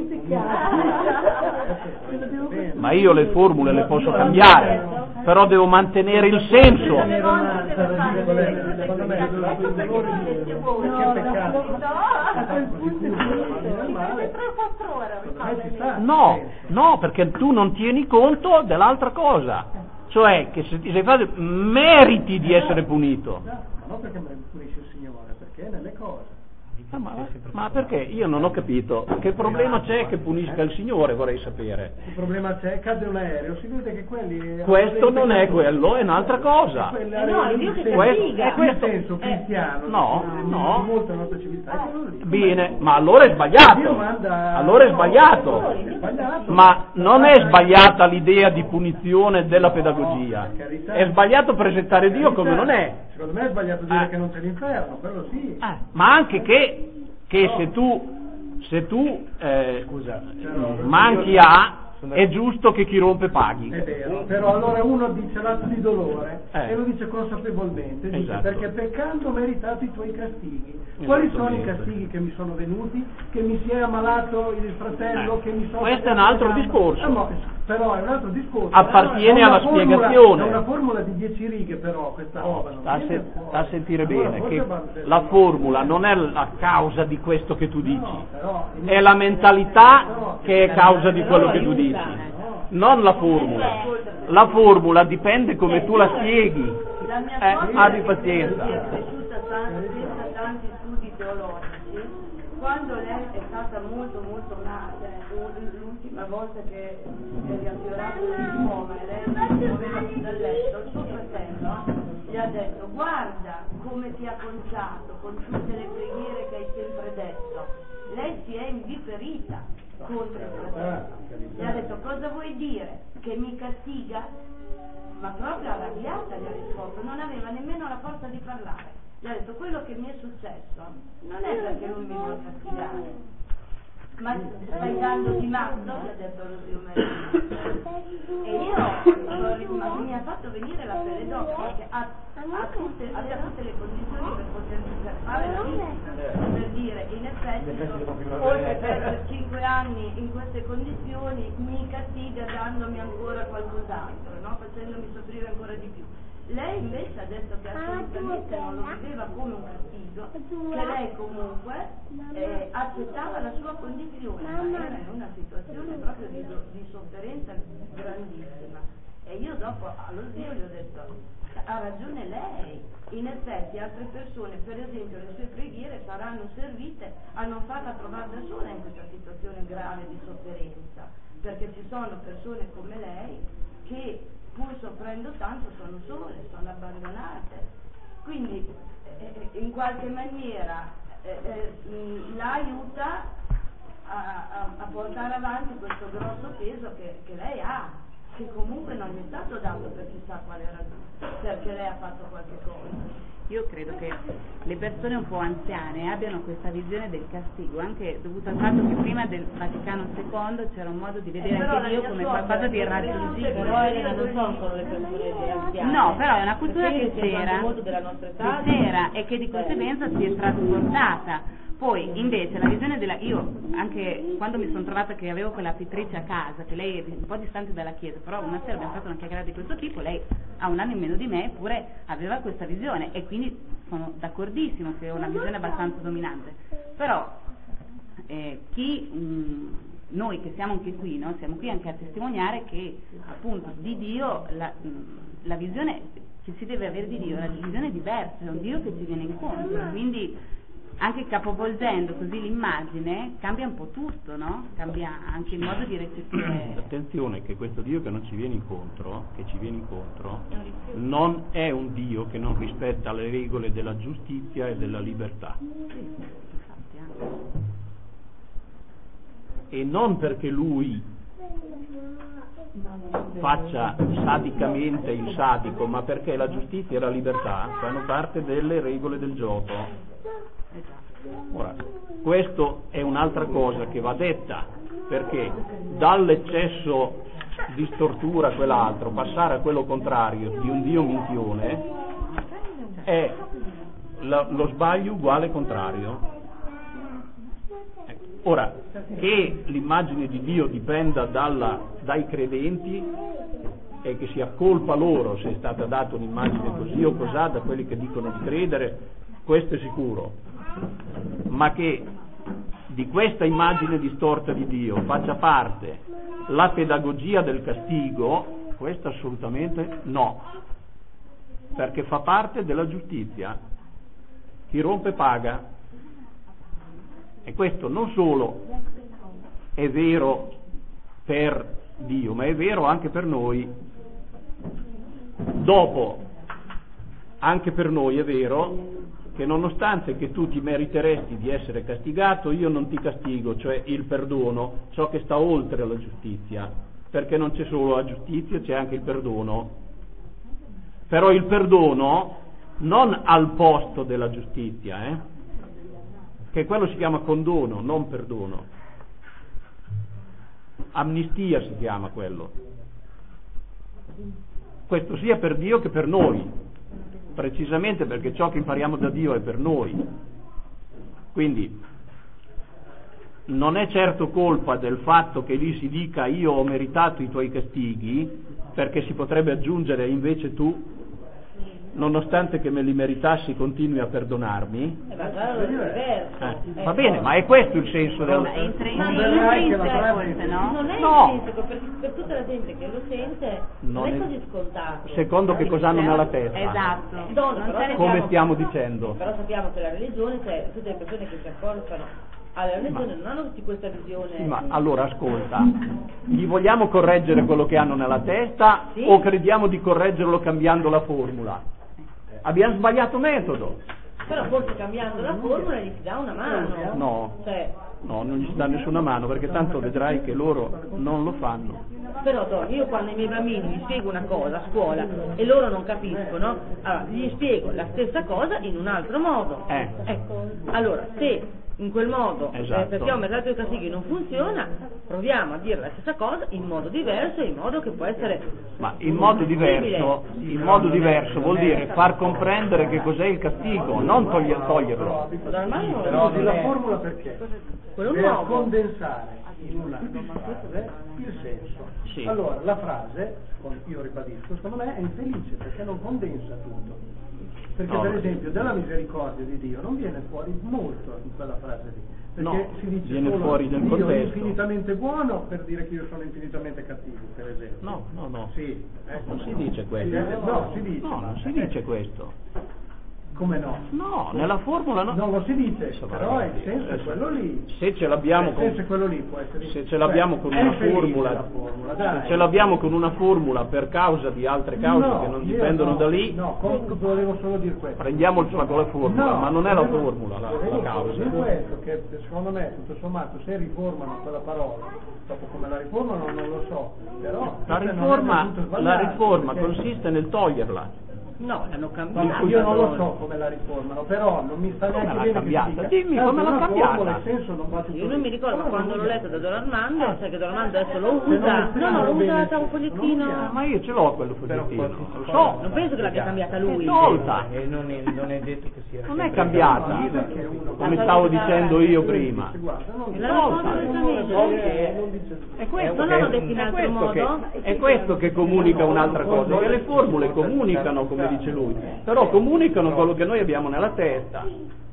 comune. Ma io le formule le posso cambiare, però devo mantenere il senso. Secondo me che peccato. No, no, perché tu non tieni conto dell'altra cosa, cioè che se ti sei fatto meriti di essere punito. Ma non perché mi punisce il Signore, perché nelle cose. Ah, ma, ma perché? Io non ho capito. Che problema c'è che punisca il Signore, vorrei sapere. Il problema c'è, cade un aereo, si vede che quelli... Questo non è quello, è un'altra cosa. Eh no, è Dio che questo, è questo senso cristiano, no, no. molto la nostra civiltà è quello lì. Bene, ma allora è sbagliato. Allora è sbagliato. Ma non è sbagliata l'idea di punizione della pedagogia. È sbagliato presentare Dio come non è. Secondo me è sbagliato dire eh. che non c'è l'inferno, quello sì. Eh, ma anche che, che se tu, se tu eh, Scusa, manchi a, è giusto che chi rompe paghi. È vero, però allora uno dice l'atto di dolore eh. e lo dice consapevolmente, dice, esatto. perché peccando ho meritato i tuoi castighi. Quali sono i castighi che mi sono venuti? Che mi si è ammalato il fratello, eh. che mi sono... Questo è un altro discorso. Eh, no, però è un altro discorso. Appartiene alla formula, spiegazione. È una formula di dieci righe però questa roba. Non a, se, a sentire allora, bene che la formula non è la causa di questo che tu dici, no, però, è la mentalità però, che è causa di quello che tu dici, non la formula. La formula dipende come tu la spieghi. Eh, abbi pazienza. È cresciuta senza tanti studi teologici. Quando lei è stata molto molto male, l'ultima volta che è riaffiorato il diploma e lei si muoveva più dal letto, il suo fratello gli ha detto: guarda come ti ha conciato con tutte le preghiere che hai sempre detto. Lei si è inviperita contro il fratello, gli ha detto: cosa vuoi dire? Che mi castiga? Ma proprio arrabbiata gli ha risposto, non aveva nemmeno la forza di parlare. Gli ha detto: quello che mi è successo non è perché lui mi vuole castigare, ma stai dando di matto, gli ha detto lo zio Mario. E io ma mi ha fatto venire la pelle d'oca, perché ha, ha tutte, aveva tutte le condizioni per poter per fare la vittima, per dire in effetti oltre per cinque anni in queste condizioni mi castiga dandomi ancora qualcos'altro, no? Facendomi soffrire ancora di più. Lei invece ha detto che assolutamente non lo vedeva come un castigo, che lei comunque eh, accettava la sua condizione, ma era in una situazione proprio di, di sofferenza grandissima. E io dopo allo zio gli ho detto: ha ragione lei, in effetti altre persone, per esempio le sue preghiere saranno servite a non farla trovare da sola in questa situazione grave di sofferenza, perché ci sono persone come lei che pur soffrendo tanto sono sole, sono abbandonate, quindi eh, in qualche maniera eh, eh, la aiuta a, a, a portare avanti questo grosso peso che, che lei ha, che comunque non gli è stato dato per chissà quale ragione, perché lei ha fatto qualche cosa. Io credo che le persone un po' anziane abbiano questa visione del castigo, anche dovuto al fatto che prima del Vaticano secondo c'era un modo di vedere eh, anche Dio come qualcosa di irraggiungibile. Però Elena non sono solo le persone anziane. No, però è una cultura che c'era, molto della nostra età, che c'era e che di conseguenza si è trasportata. Poi invece la visione della... Io anche quando mi sono trovata che avevo quella pittrice a casa, che lei è un po' distante dalla chiesa, però una sera abbiamo fatto una chiacchierata di questo tipo, lei ha un anno in meno di me, eppure aveva questa visione, e quindi sono d'accordissimo che è una visione abbastanza dominante. Però eh, chi... Mh, noi che siamo anche qui, no? Siamo qui anche a testimoniare che appunto di Dio la, la visione che si deve avere di Dio è una visione diversa, è un Dio che ci viene incontro, quindi anche capovolgendo così l'immagine cambia un po' tutto, no? Cambia anche il modo di recepire. Attenzione che questo Dio che non ci viene incontro, che ci viene incontro, non è un Dio che non rispetta le regole della giustizia e della libertà. E non perché lui faccia sadicamente il sadico, ma perché la giustizia e la libertà fanno parte delle regole del gioco. Ora, questo è un'altra cosa che va detta, perché dall'eccesso di stortura a quell'altro, passare a quello contrario di un Dio minchione, è la, lo sbaglio uguale contrario. Ora, che l'immagine di Dio dipenda dalla, dai credenti e che sia colpa loro se è stata data un'immagine così o cos'ha da quelli che dicono di credere, questo è sicuro, ma che di questa immagine distorta di Dio faccia parte la pedagogia del castigo, questo assolutamente no, perché fa parte della giustizia. Chi rompe paga. E questo non solo è vero per Dio, ma è vero anche per noi. Dopo, anche per noi è vero che nonostante che tu ti meriteresti di essere castigato, io non ti castigo, cioè il perdono, ciò che sta oltre la giustizia, perché non c'è solo la giustizia, c'è anche il perdono. Però il perdono non al posto della giustizia, eh? Che quello si chiama condono, non perdono. Amnistia si chiama quello. Questo sia per Dio che per noi, precisamente perché ciò che impariamo da Dio è per noi. Quindi non è certo colpa del fatto che lì si dica io ho meritato i tuoi castighi, perché si potrebbe aggiungere invece tu, nonostante che me li meritassi, continui a perdonarmi. Eh, ma è diverso. Eh, va bene, ma è questo il senso del... Ma è intrinseco forse, no? Non è No. intrinseco, perché per tutta la gente che lo sente non, Non è è- così scontato. Secondo che cosa hanno nella testa. Esatto. No, Non però c'è Come sappiamo- stiamo dicendo. Però sappiamo che la religione, cioè tutte le persone che si accorpano alla religione non hanno tutti questa visione. Sì, ma allora ascolta, gli vogliamo correggere quello che hanno nella testa Sì. o crediamo di correggerlo cambiando la formula? Abbiamo sbagliato metodo. Però forse cambiando la formula gli si dà una mano. No, Cioè, no, non gli si dà nessuna mano, perché tanto vedrai che loro non lo fanno. però Tony, io quando ai miei bambini gli spiego una cosa a scuola e loro non capiscono, allora gli spiego la stessa cosa in un altro modo. Eh. Ecco, allora se in quel modo, Esatto. eh, perché ho meritato i castighi non funziona, proviamo a dire la stessa cosa in modo diverso, in modo che può essere... Ma in modo diverso, in modo diverso vuol dire far comprendere che cos'è il castigo, non togli- toglierlo. Però la formula perché? Quello Per nuovo. condensare in una frase il senso. Sì. Allora la frase, con- io ribadisco, secondo me è infelice perché non condensa tutto. Perché No. per esempio della misericordia di Dio non viene fuori molto in quella frase lì. Perché No, si dice viene solo fuori nel Dio è contesto. infinitamente buono per dire che io sono infinitamente cattivo, per esempio. No, no, no. Sì, eh, Non si dice questo. Eh, No, si dice. No, non si dice questo. Come no? No, nella formula no. Non lo si dice, Insomma, però il ragazzi, senso è adesso- quello lì. Se ce l'abbiamo Il con... senso è quello lì, può essere. Se ce l'abbiamo con Cioè, una è felice formula, la formula, dai. se ce l'abbiamo con una formula per causa di altre cause No, che non io dipendono no, da lì, No, com- volevo solo dire questo. prendiamocela con la formula, No, ma non è la volevo- formula la, volevo la causa. dire questo, che secondo me, tutto sommato, se riformano quella parola, dopo come la riformano non lo so, però La forse non è riforma, del tutto la sbagliato, riforma perché- consiste nel toglierla. No, l'hanno Ma cambiato. io non lo so come la riformano, però non mi sta Come neanche l'ha bene cambiata? che si dica. Dimmi Tanto come l'ha una cambiata. formula, il senso non va tutto Io non mi lì. ricordo, ma Come quando non l'ho letto da Don Armando, sai che Don Armando adesso lo Se non usa. No, esprimo no, lo usa bene da un il senso, fogliettino. non Ah, ma io ce l'ho quello fogliettino, lo so. Non penso che l'abbia cambiata lui. È tolta. E non è, non è detto che sia Non è sempre cambiata, cambiata. come stavo dicendo io prima. Guarda, non E l'hanno Tolta. fatto direttamente. non dice È questo, Non che, l'hanno detto in è altro questo che- modo? è questo che comunica un'altra cosa, che le formule comunicano, come dice lui, però comunicano quello che noi abbiamo nella testa.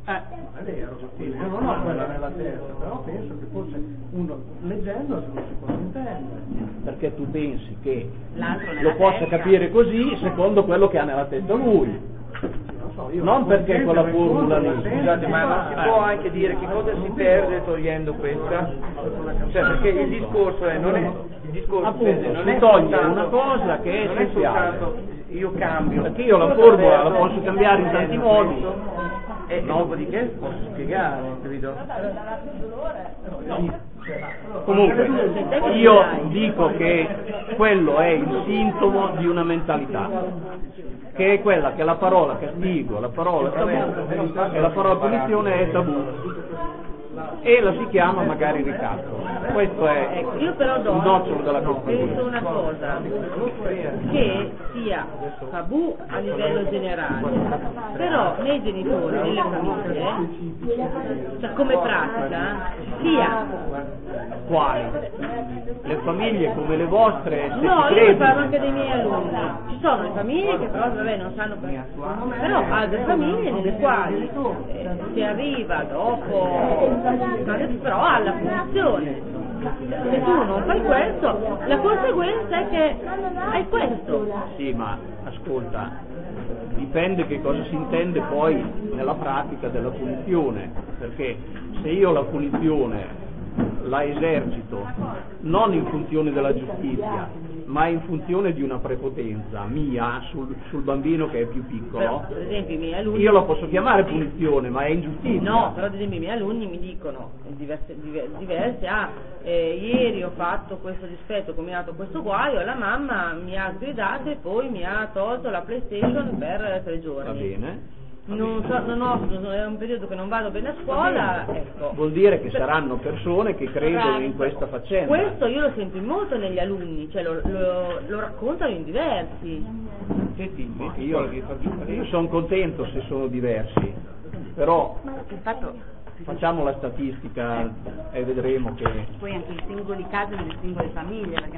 Eh, non è vero, io non ho quella nella testa, però penso che forse uno leggendo se non si può intendere. Perché tu pensi che L'altro nella lo possa testa. capire così secondo quello che ha nella testa lui. So, io Non perché quella formula lì. Scusate, ma non si può anche dire che cosa si perde togliendo questa? Cioè, perché il discorso è, non è, il discorso Appunto, non si è toglie soltanto- una cosa che è non è essenziale. soltanto io cambio. Perché io la Cosa formula la perdo posso cambiare in tanti modi. questo, E No. dopodiché posso spiegare, capito? Comunque, io dico che quello è il sintomo di una mentalità, che è quella che la parola castigo, la parola tabù e la parola punizione è tabù e la si chiama magari ricatto. Questo è Ecco, io però il do, nocciolo della penso questione. una cosa, che sia tabù a livello generale, però nei genitori, nelle famiglie, cioè come pratica, sia, Quali? Le famiglie come le vostre, se no, ci io credi. parlo anche dei miei alunni, ci sono le famiglie che però vabbè non sanno per... però altre famiglie nelle quali eh, si arriva dopo, però alla punizione. Se tu non fai questo, la conseguenza è che hai questo. Sì, ma ascolta, dipende che cosa si intende poi nella pratica della punizione, perché se io la punizione la esercito non in funzione della giustizia, ma in funzione di una prepotenza mia sul, sul bambino che è più piccolo, Però, per esempio, i miei alunni... io la posso chiamare punizione, ma è ingiustizia. No, però ad esempio i miei alunni mi dicono diverse, diver- diverse ah, eh, ieri ho fatto questo dispetto, ho combinato questo guaio, la mamma mi ha sgridato e poi mi ha tolto la PlayStation per tre giorni. Va bene. Non, so, non ho, è un periodo che non vado bene a scuola, ecco. Vuol dire che saranno persone che credono in questa faccenda. Questo io lo sento molto negli alunni, cioè lo, lo, lo raccontano in diversi. Senti, io, io sono contento se sono diversi, però Il fatto, facciamo la statistica e vedremo che poi anche i singoli casi delle singole famiglie, perché